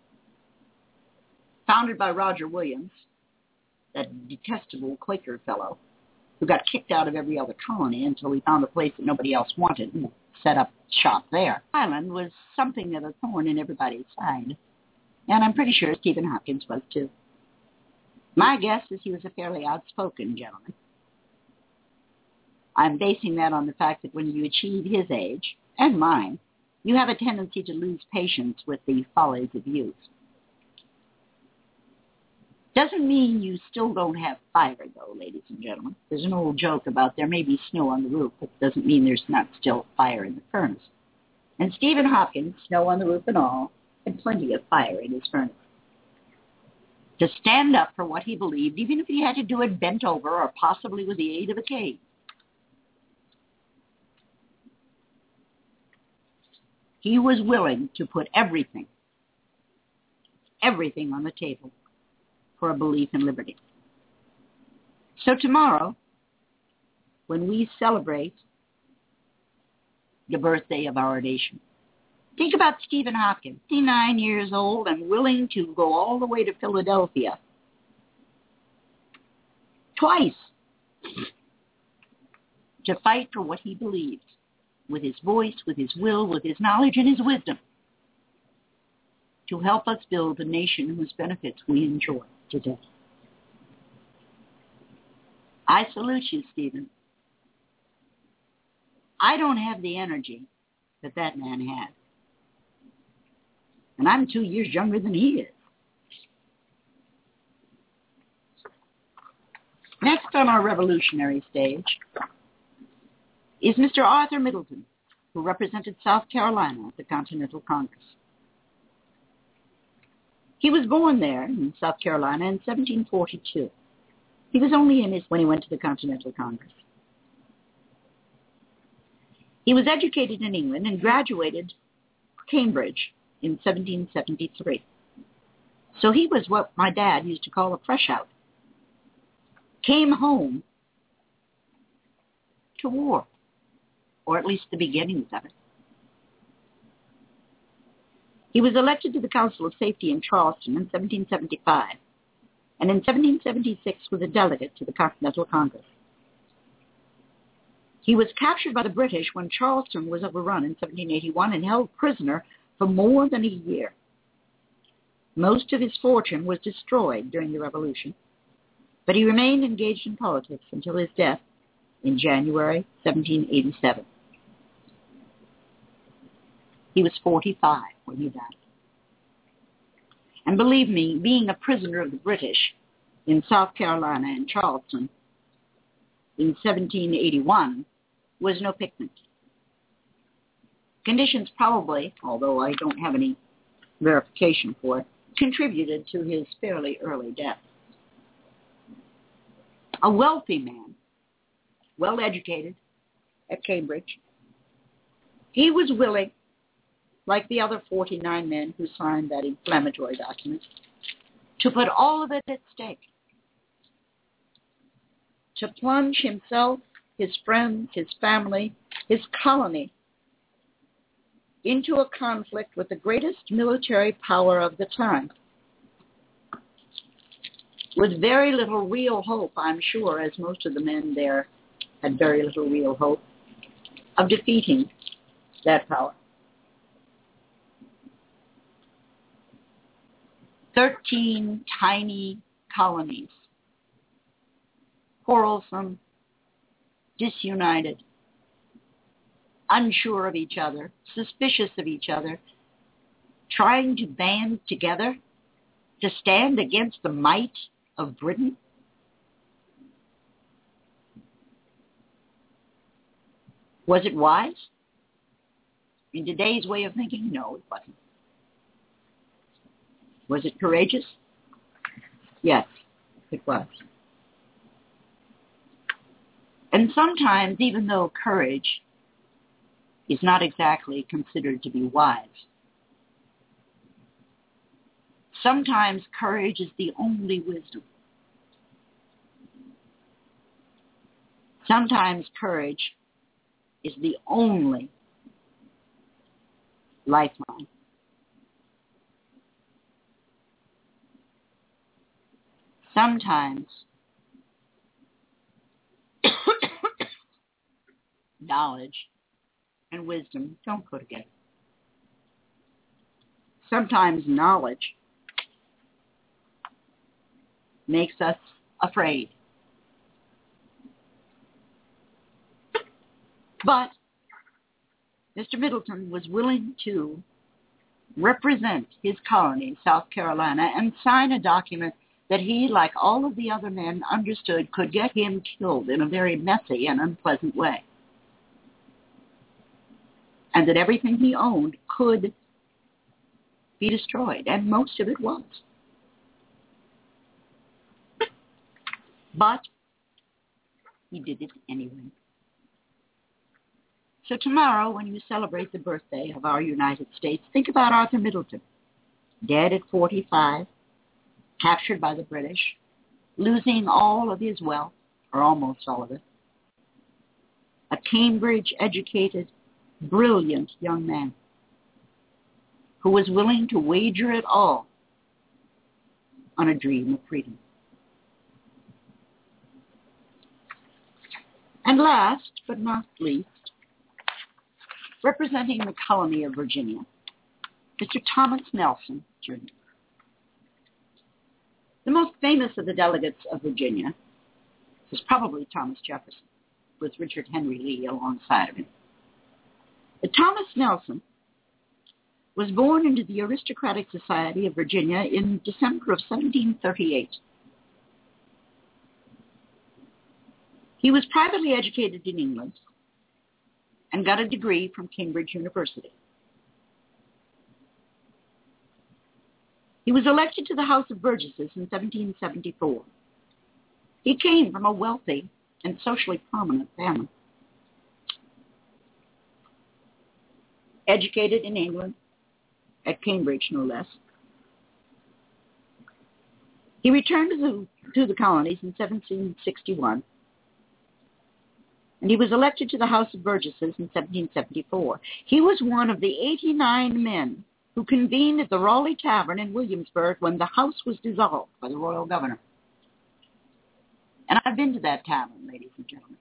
Founded by Roger Williams, that detestable Quaker fellow, who got kicked out of every other colony until he found a place that nobody else wanted and set up shop there. Island was something of a thorn in everybody's side, and I'm pretty sure Stephen Hopkins was too. My guess is he was a fairly outspoken gentleman. I'm basing that on the fact that when you achieve his age, and mine, you have a tendency to lose patience with the follies of youth. Doesn't mean you still don't have fire, though, ladies and gentlemen. There's an old joke about there may be snow on the roof, but it doesn't mean there's not still fire in the furnace. And Stephen Hopkins, snow on the roof and all, had plenty of fire in his furnace. To stand up for what he believed, even if he had to do it bent over or possibly with the aid of a cane. He was willing to put everything on the table for a belief in liberty. So tomorrow, when we celebrate the birthday of our nation, think about Stephen Hopkins, 59 years old and willing to go all the way to Philadelphia twice to fight for what he believes, with his voice, with his will, with his knowledge and his wisdom, to help us build the nation whose benefits we enjoy today. I salute you, Stephen. I don't have the energy that man had. And I'm 2 years younger than he is. Next on our revolutionary stage is Mr. Arthur Middleton, who represented South Carolina at the Continental Congress. He was born there in South Carolina in 1742. He was only when he went to the Continental Congress. He was educated in England and graduated Cambridge in 1773. So he was what my dad used to call a fresh out. Came home to war, or at least the beginnings of it. He was elected to the Council of Safety in Charleston in 1775, and in 1776 was a delegate to the Continental Congress. He was captured by the British when Charleston was overrun in 1781 and held prisoner for more than a year. Most of his fortune was destroyed during the Revolution, but he remained engaged in politics until his death in January 1787. He was 45 when he died. And believe me, being a prisoner of the British in South Carolina and Charleston in 1781 was no picnic. Conditions probably, although I don't have any verification for it, contributed to his fairly early death. A wealthy man, well educated at Cambridge, he was willing, like the other 49 men who signed that inflammatory document, to put all of it at stake, to plunge himself, his friends, his family, his colony into a conflict with the greatest military power of the time, with very little real hope, I'm sure, as most of the men there had very little real hope, of defeating that power. 13 tiny colonies, quarrelsome, disunited, unsure of each other, suspicious of each other, trying to band together to stand against the might of Britain. Was it wise? In today's way of thinking, no, it wasn't. Was it courageous? Yes, it was. And sometimes, even though courage is not exactly considered to be wise, sometimes courage is the only wisdom. Sometimes courage is the only lifeline. Sometimes knowledge and wisdom don't go together. Sometimes knowledge makes us afraid. But Mr. Middleton was willing to represent his colony in South Carolina and sign a document that he, like all of the other men, understood could get him killed in a very messy and unpleasant way. And that everything he owned could be destroyed, and most of it was. But he did it anyway. So tomorrow, when you celebrate the birthday of our United States, think about Arthur Middleton, dead at 45, captured by the British, losing all of his wealth, or almost all of it. A Cambridge-educated, brilliant young man who was willing to wager it all on a dream of freedom. And last but not least, representing the colony of Virginia, Mr. Thomas Nelson, Jr. The most famous of the delegates of Virginia was probably Thomas Jefferson, with Richard Henry Lee alongside of him. But Thomas Nelson was born into the aristocratic society of Virginia in December of 1738. He was privately educated in England and got a degree from Cambridge University. He was elected to the House of Burgesses in 1774. He came from a wealthy and socially prominent family. Educated in England, at Cambridge no less. He returned to the colonies in 1761, and he was elected to the House of Burgesses in 1774. He was one of the 89 men who convened at the Raleigh Tavern in Williamsburg when the House was dissolved by the royal governor. And I've been to that tavern, ladies and gentlemen.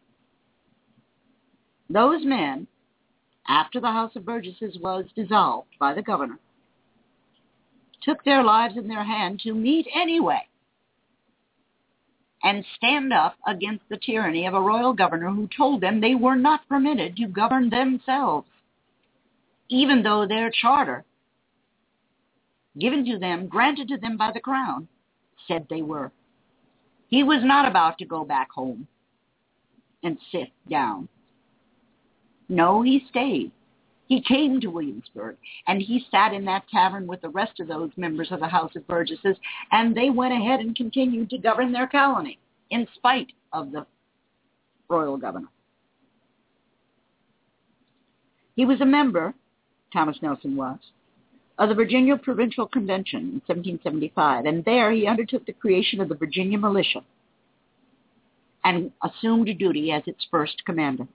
Those men, after the House of Burgesses was dissolved by the governor, took their lives in their hand to meet anyway and stand up against the tyranny of a royal governor who told them they were not permitted to govern themselves, even though their charter, given to them, granted to them by the crown, said they were. He was not about to go back home and sit down. No, he stayed. He came to Williamsburg, and he sat in that tavern with the rest of those members of the House of Burgesses, and they went ahead and continued to govern their colony in spite of the royal governor. He was a member, Thomas Nelson was, of the Virginia Provincial Convention in 1775, and there he undertook the creation of the Virginia Militia and assumed duty as its first commander.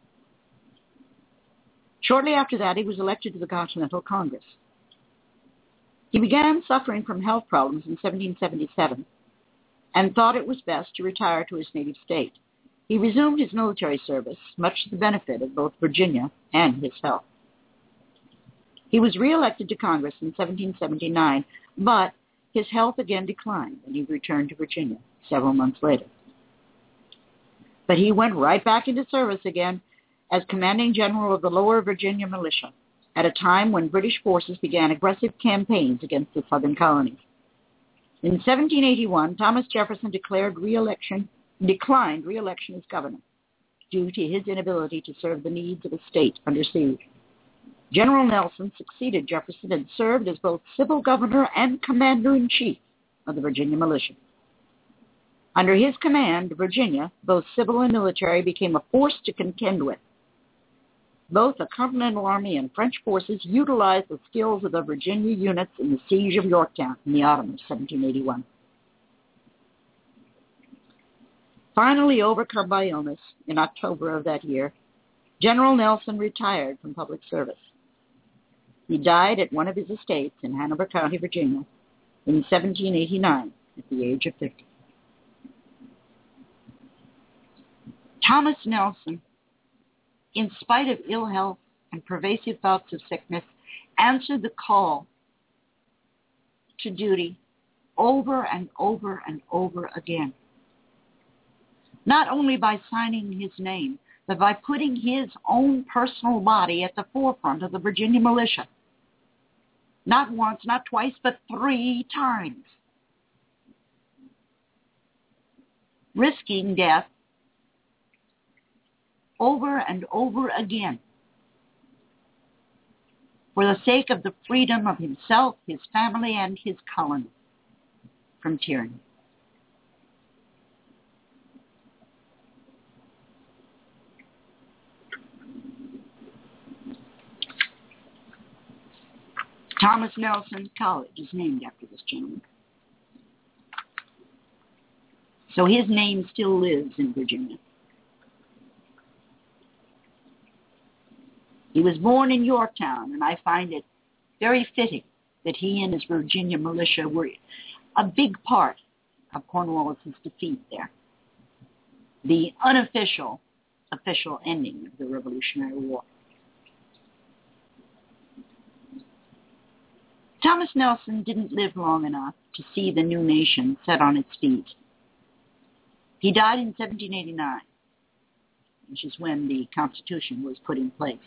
Shortly after that, he was elected to the Continental Congress. He began suffering from health problems in 1777 and thought it was best to retire to his native state. He resumed his military service, much to the benefit of both Virginia and his health. He was reelected to Congress in 1779, but his health again declined, and he returned to Virginia several months later. But he went right back into service again as commanding general of the Lower Virginia Militia at a time when British forces began aggressive campaigns against the southern colonies. In 1781, Thomas Jefferson declined re-election as governor due to his inability to serve the needs of a state under siege. General Nelson succeeded Jefferson and served as both civil governor and commander-in-chief of the Virginia Militia. Under his command, Virginia, both civil and military, became a force to contend with. Both the Continental Army and French forces utilized the skills of the Virginia units in the siege of Yorktown in the autumn of 1781. Finally overcome by illness in October of that year, General Nelson retired from public service. He died at one of his estates in Hanover County, Virginia, in 1789 at the age of 50. Thomas Nelson, in spite of ill health and pervasive bouts of sickness, answered the call to duty over and over and over again. Not only by signing his name, but by putting his own personal body at the forefront of the Virginia militia. Not once, not twice, but 3 times. Risking death over and over again for the sake of the freedom of himself, his family, and his colony from tyranny. Thomas Nelson College is named after this gentleman. So his name still lives in Virginia. He was born in Yorktown, and I find it very fitting that he and his Virginia militia were a big part of Cornwallis's defeat there. The unofficial ending of the Revolutionary War. Thomas Nelson didn't live long enough to see the new nation set on its feet. He died in 1789, which is when the Constitution was put in place.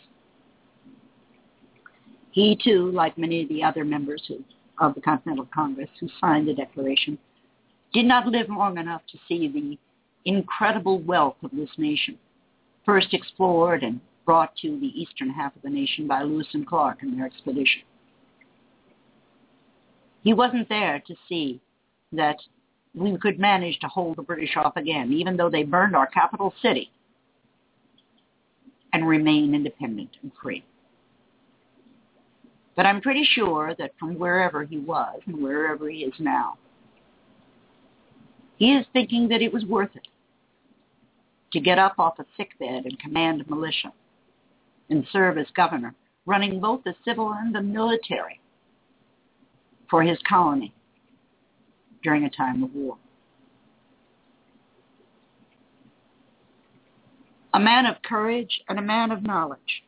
He, too, like many of the other members of the Continental Congress who signed the Declaration, did not live long enough to see the incredible wealth of this nation, first explored and brought to the eastern half of the nation by Lewis and Clark in their expedition. He wasn't there to see that we could manage to hold the British off again, even though they burned our capital city, and remain independent and free. But I'm pretty sure that from wherever he was and wherever he is now, he is thinking that it was worth it to get up off a sickbed and command militia and serve as governor, running both the civil and the military for his colony during a time of war. A man of courage and a man of knowledge.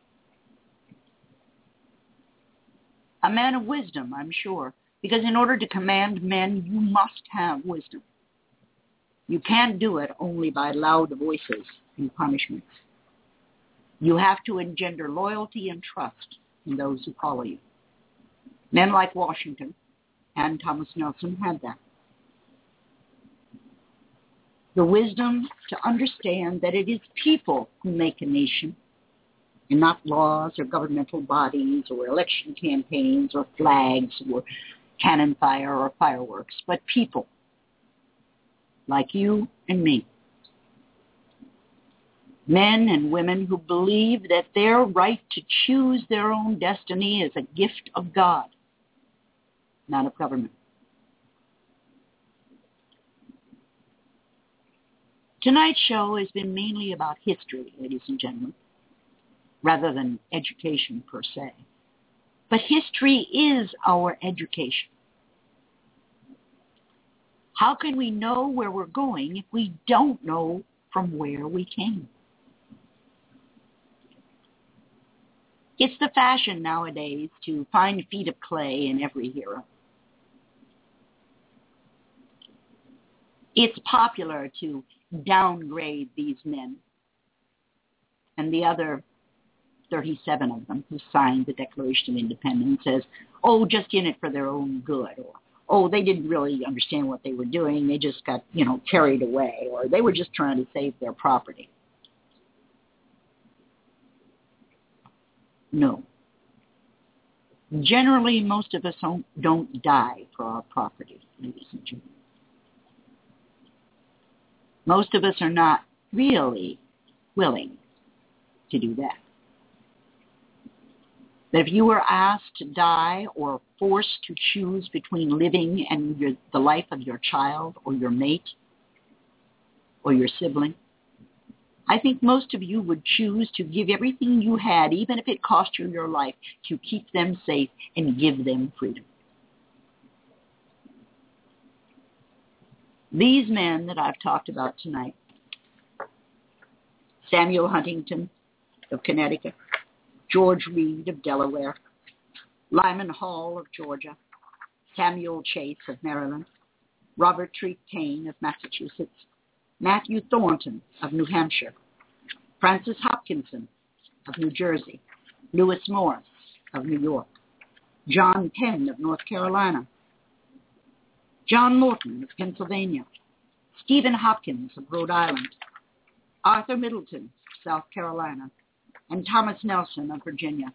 A man of wisdom, I'm sure, because in order to command men, you must have wisdom. You can't do it only by loud voices and punishments. You have to engender loyalty and trust in those who follow you. Men like Washington and Thomas Nelson had that. The wisdom to understand that it is people who make a nation, and not laws or governmental bodies or election campaigns or flags or cannon fire or fireworks, but people like you and me. Men and women who believe that their right to choose their own destiny is a gift of God, not of government. Tonight's show has been mainly about history, ladies and gentlemen, rather than education per se. But history is our education. How can we know where we're going if we don't know from where we came? It's the fashion nowadays to find feet of clay in every hero. It's popular to downgrade these men and the other 37 of them who signed the Declaration of Independence as, oh, just in it for their own good, or, oh, they didn't really understand what they were doing, they just got, carried away, or they were just trying to save their property. No. Generally, most of us don't die for our property, ladies and gentlemen. Most of us are not really willing to do that. But if you were asked to die or forced to choose between living and the life of your child or your mate or your sibling, I think most of you would choose to give everything you had, even if it cost you your life, to keep them safe and give them freedom. These men that I've talked about tonight, Samuel Huntington of Connecticut, George Reed of Delaware, Lyman Hall of Georgia, Samuel Chase of Maryland, Robert Treat Paine of Massachusetts, Matthew Thornton of New Hampshire, Francis Hopkinson of New Jersey, Lewis Morris of New York, John Penn of North Carolina, John Morton of Pennsylvania, Stephen Hopkins of Rhode Island, Arthur Middleton of South Carolina, and Thomas Nelson of Virginia.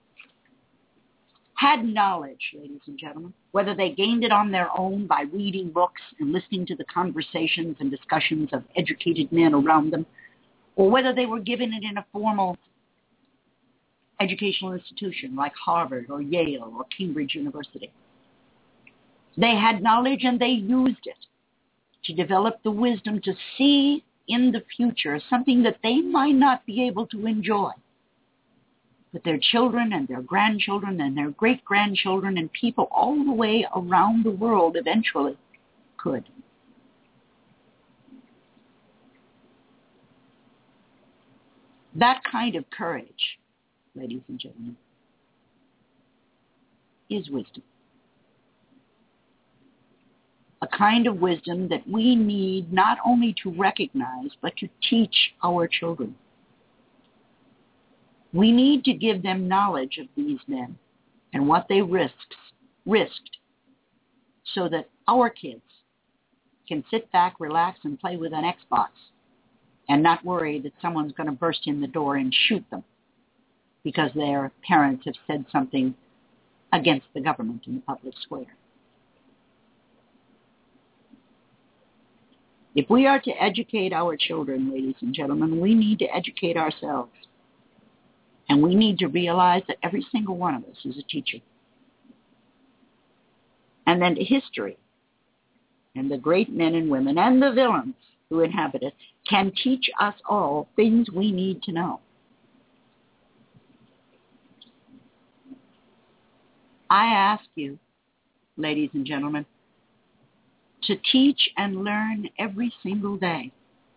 Had knowledge, ladies and gentlemen, whether they gained it on their own by reading books and listening to the conversations and discussions of educated men around them, or whether they were given it in a formal educational institution like Harvard or Yale or Cambridge University. They had knowledge and they used it to develop the wisdom to see in the future something that they might not be able to enjoy, but their children and their grandchildren and their great-grandchildren and people all the way around the world eventually could. That kind of courage, ladies and gentlemen, is wisdom. A kind of wisdom that we need not only to recognize, but to teach our children. We need to give them knowledge of these men and what they risked so that our kids can sit back, relax, and play with an Xbox and not worry that someone's going to burst in the door and shoot them because their parents have said something against the government in the public square. If we are to educate our children, ladies and gentlemen, we need to educate ourselves. And we need to realize that every single one of us is a teacher. And then history and the great men and women and the villains who inhabit it can teach us all things we need to know. I ask you, ladies and gentlemen, to teach and learn every single day.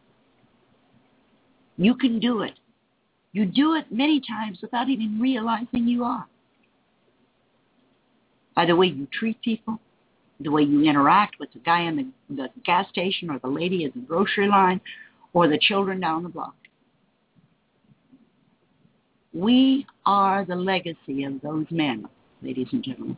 You can do it. You do it many times without even realizing you are. By the way you treat people, the way you interact with the guy in the gas station or the lady at the grocery line or the children down the block. We are the legacy of those men, ladies and gentlemen.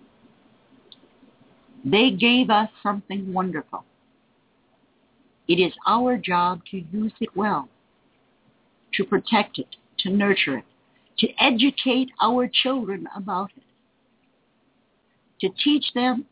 They gave us something wonderful. It is our job to use it well, to protect it, to nurture it, to educate our children about it, to teach them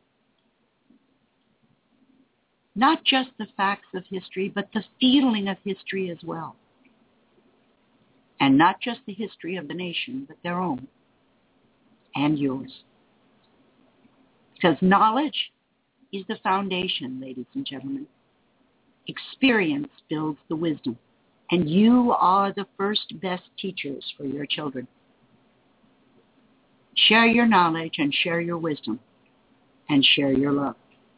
not just the facts of history, but the feeling of history as well. And not just the history of the nation, but their own and yours. Because knowledge is the foundation, ladies and gentlemen. Experience builds the wisdom. And you are the first best teachers for your children. Share your knowledge and share your wisdom and share your love.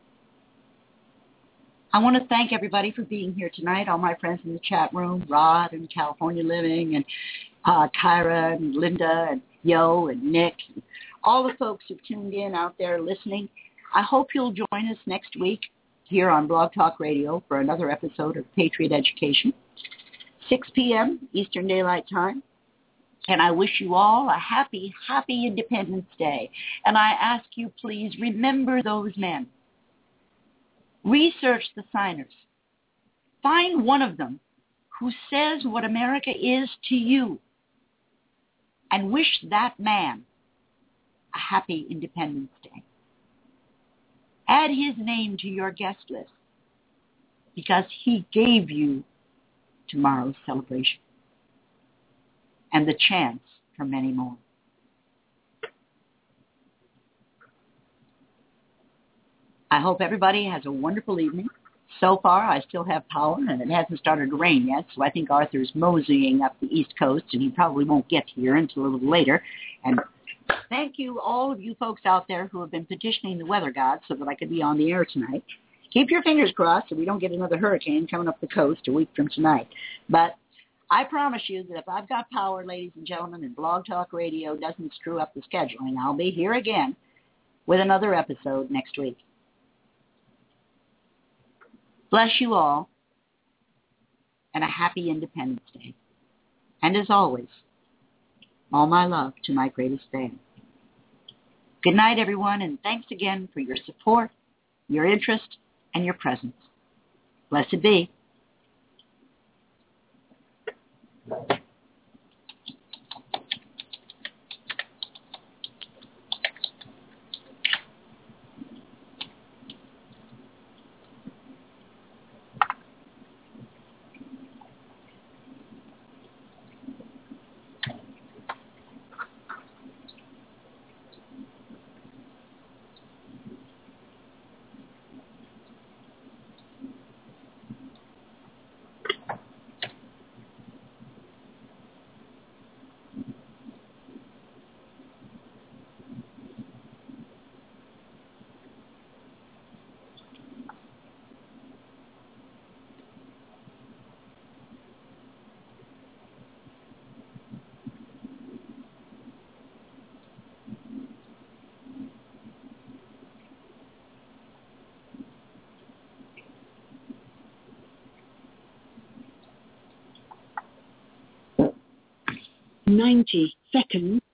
I want to thank everybody for being here tonight, all my friends in the chat room, Rod and California Living, and Kyra and Linda and Yo and Nick, and all the folks who've tuned in out there listening. I hope you'll join us next week here on Blog Talk Radio for another episode of Patriot Education, 6 p.m. Eastern Daylight Time. And I wish you all a happy, happy Independence Day. And I ask you, please, remember those men. Research the signers. Find one of them who says what America is to you and wish that man a happy Independence Day. Add his name to your guest list because he gave you tomorrow's celebration and the chance for many more. I hope everybody has a wonderful evening. So far, I still have power, and it hasn't started to rain yet, so I think Arthur's moseying up the East Coast, and he probably won't get here until a little later. And thank you, all of you folks out there who have been petitioning the weather gods so that I could be on the air tonight. Keep your fingers crossed so we don't get another hurricane coming up the coast a week from tonight. But I promise you that if I've got power, ladies and gentlemen, and Blog Talk Radio doesn't screw up the scheduling, I'll be here again with another episode next week. Bless you all, and a happy Independence Day. And as always, all my love to my greatest fan. Good night, everyone, and thanks again for your support, your interest, and your presence. Blessed be. Ninety seconds.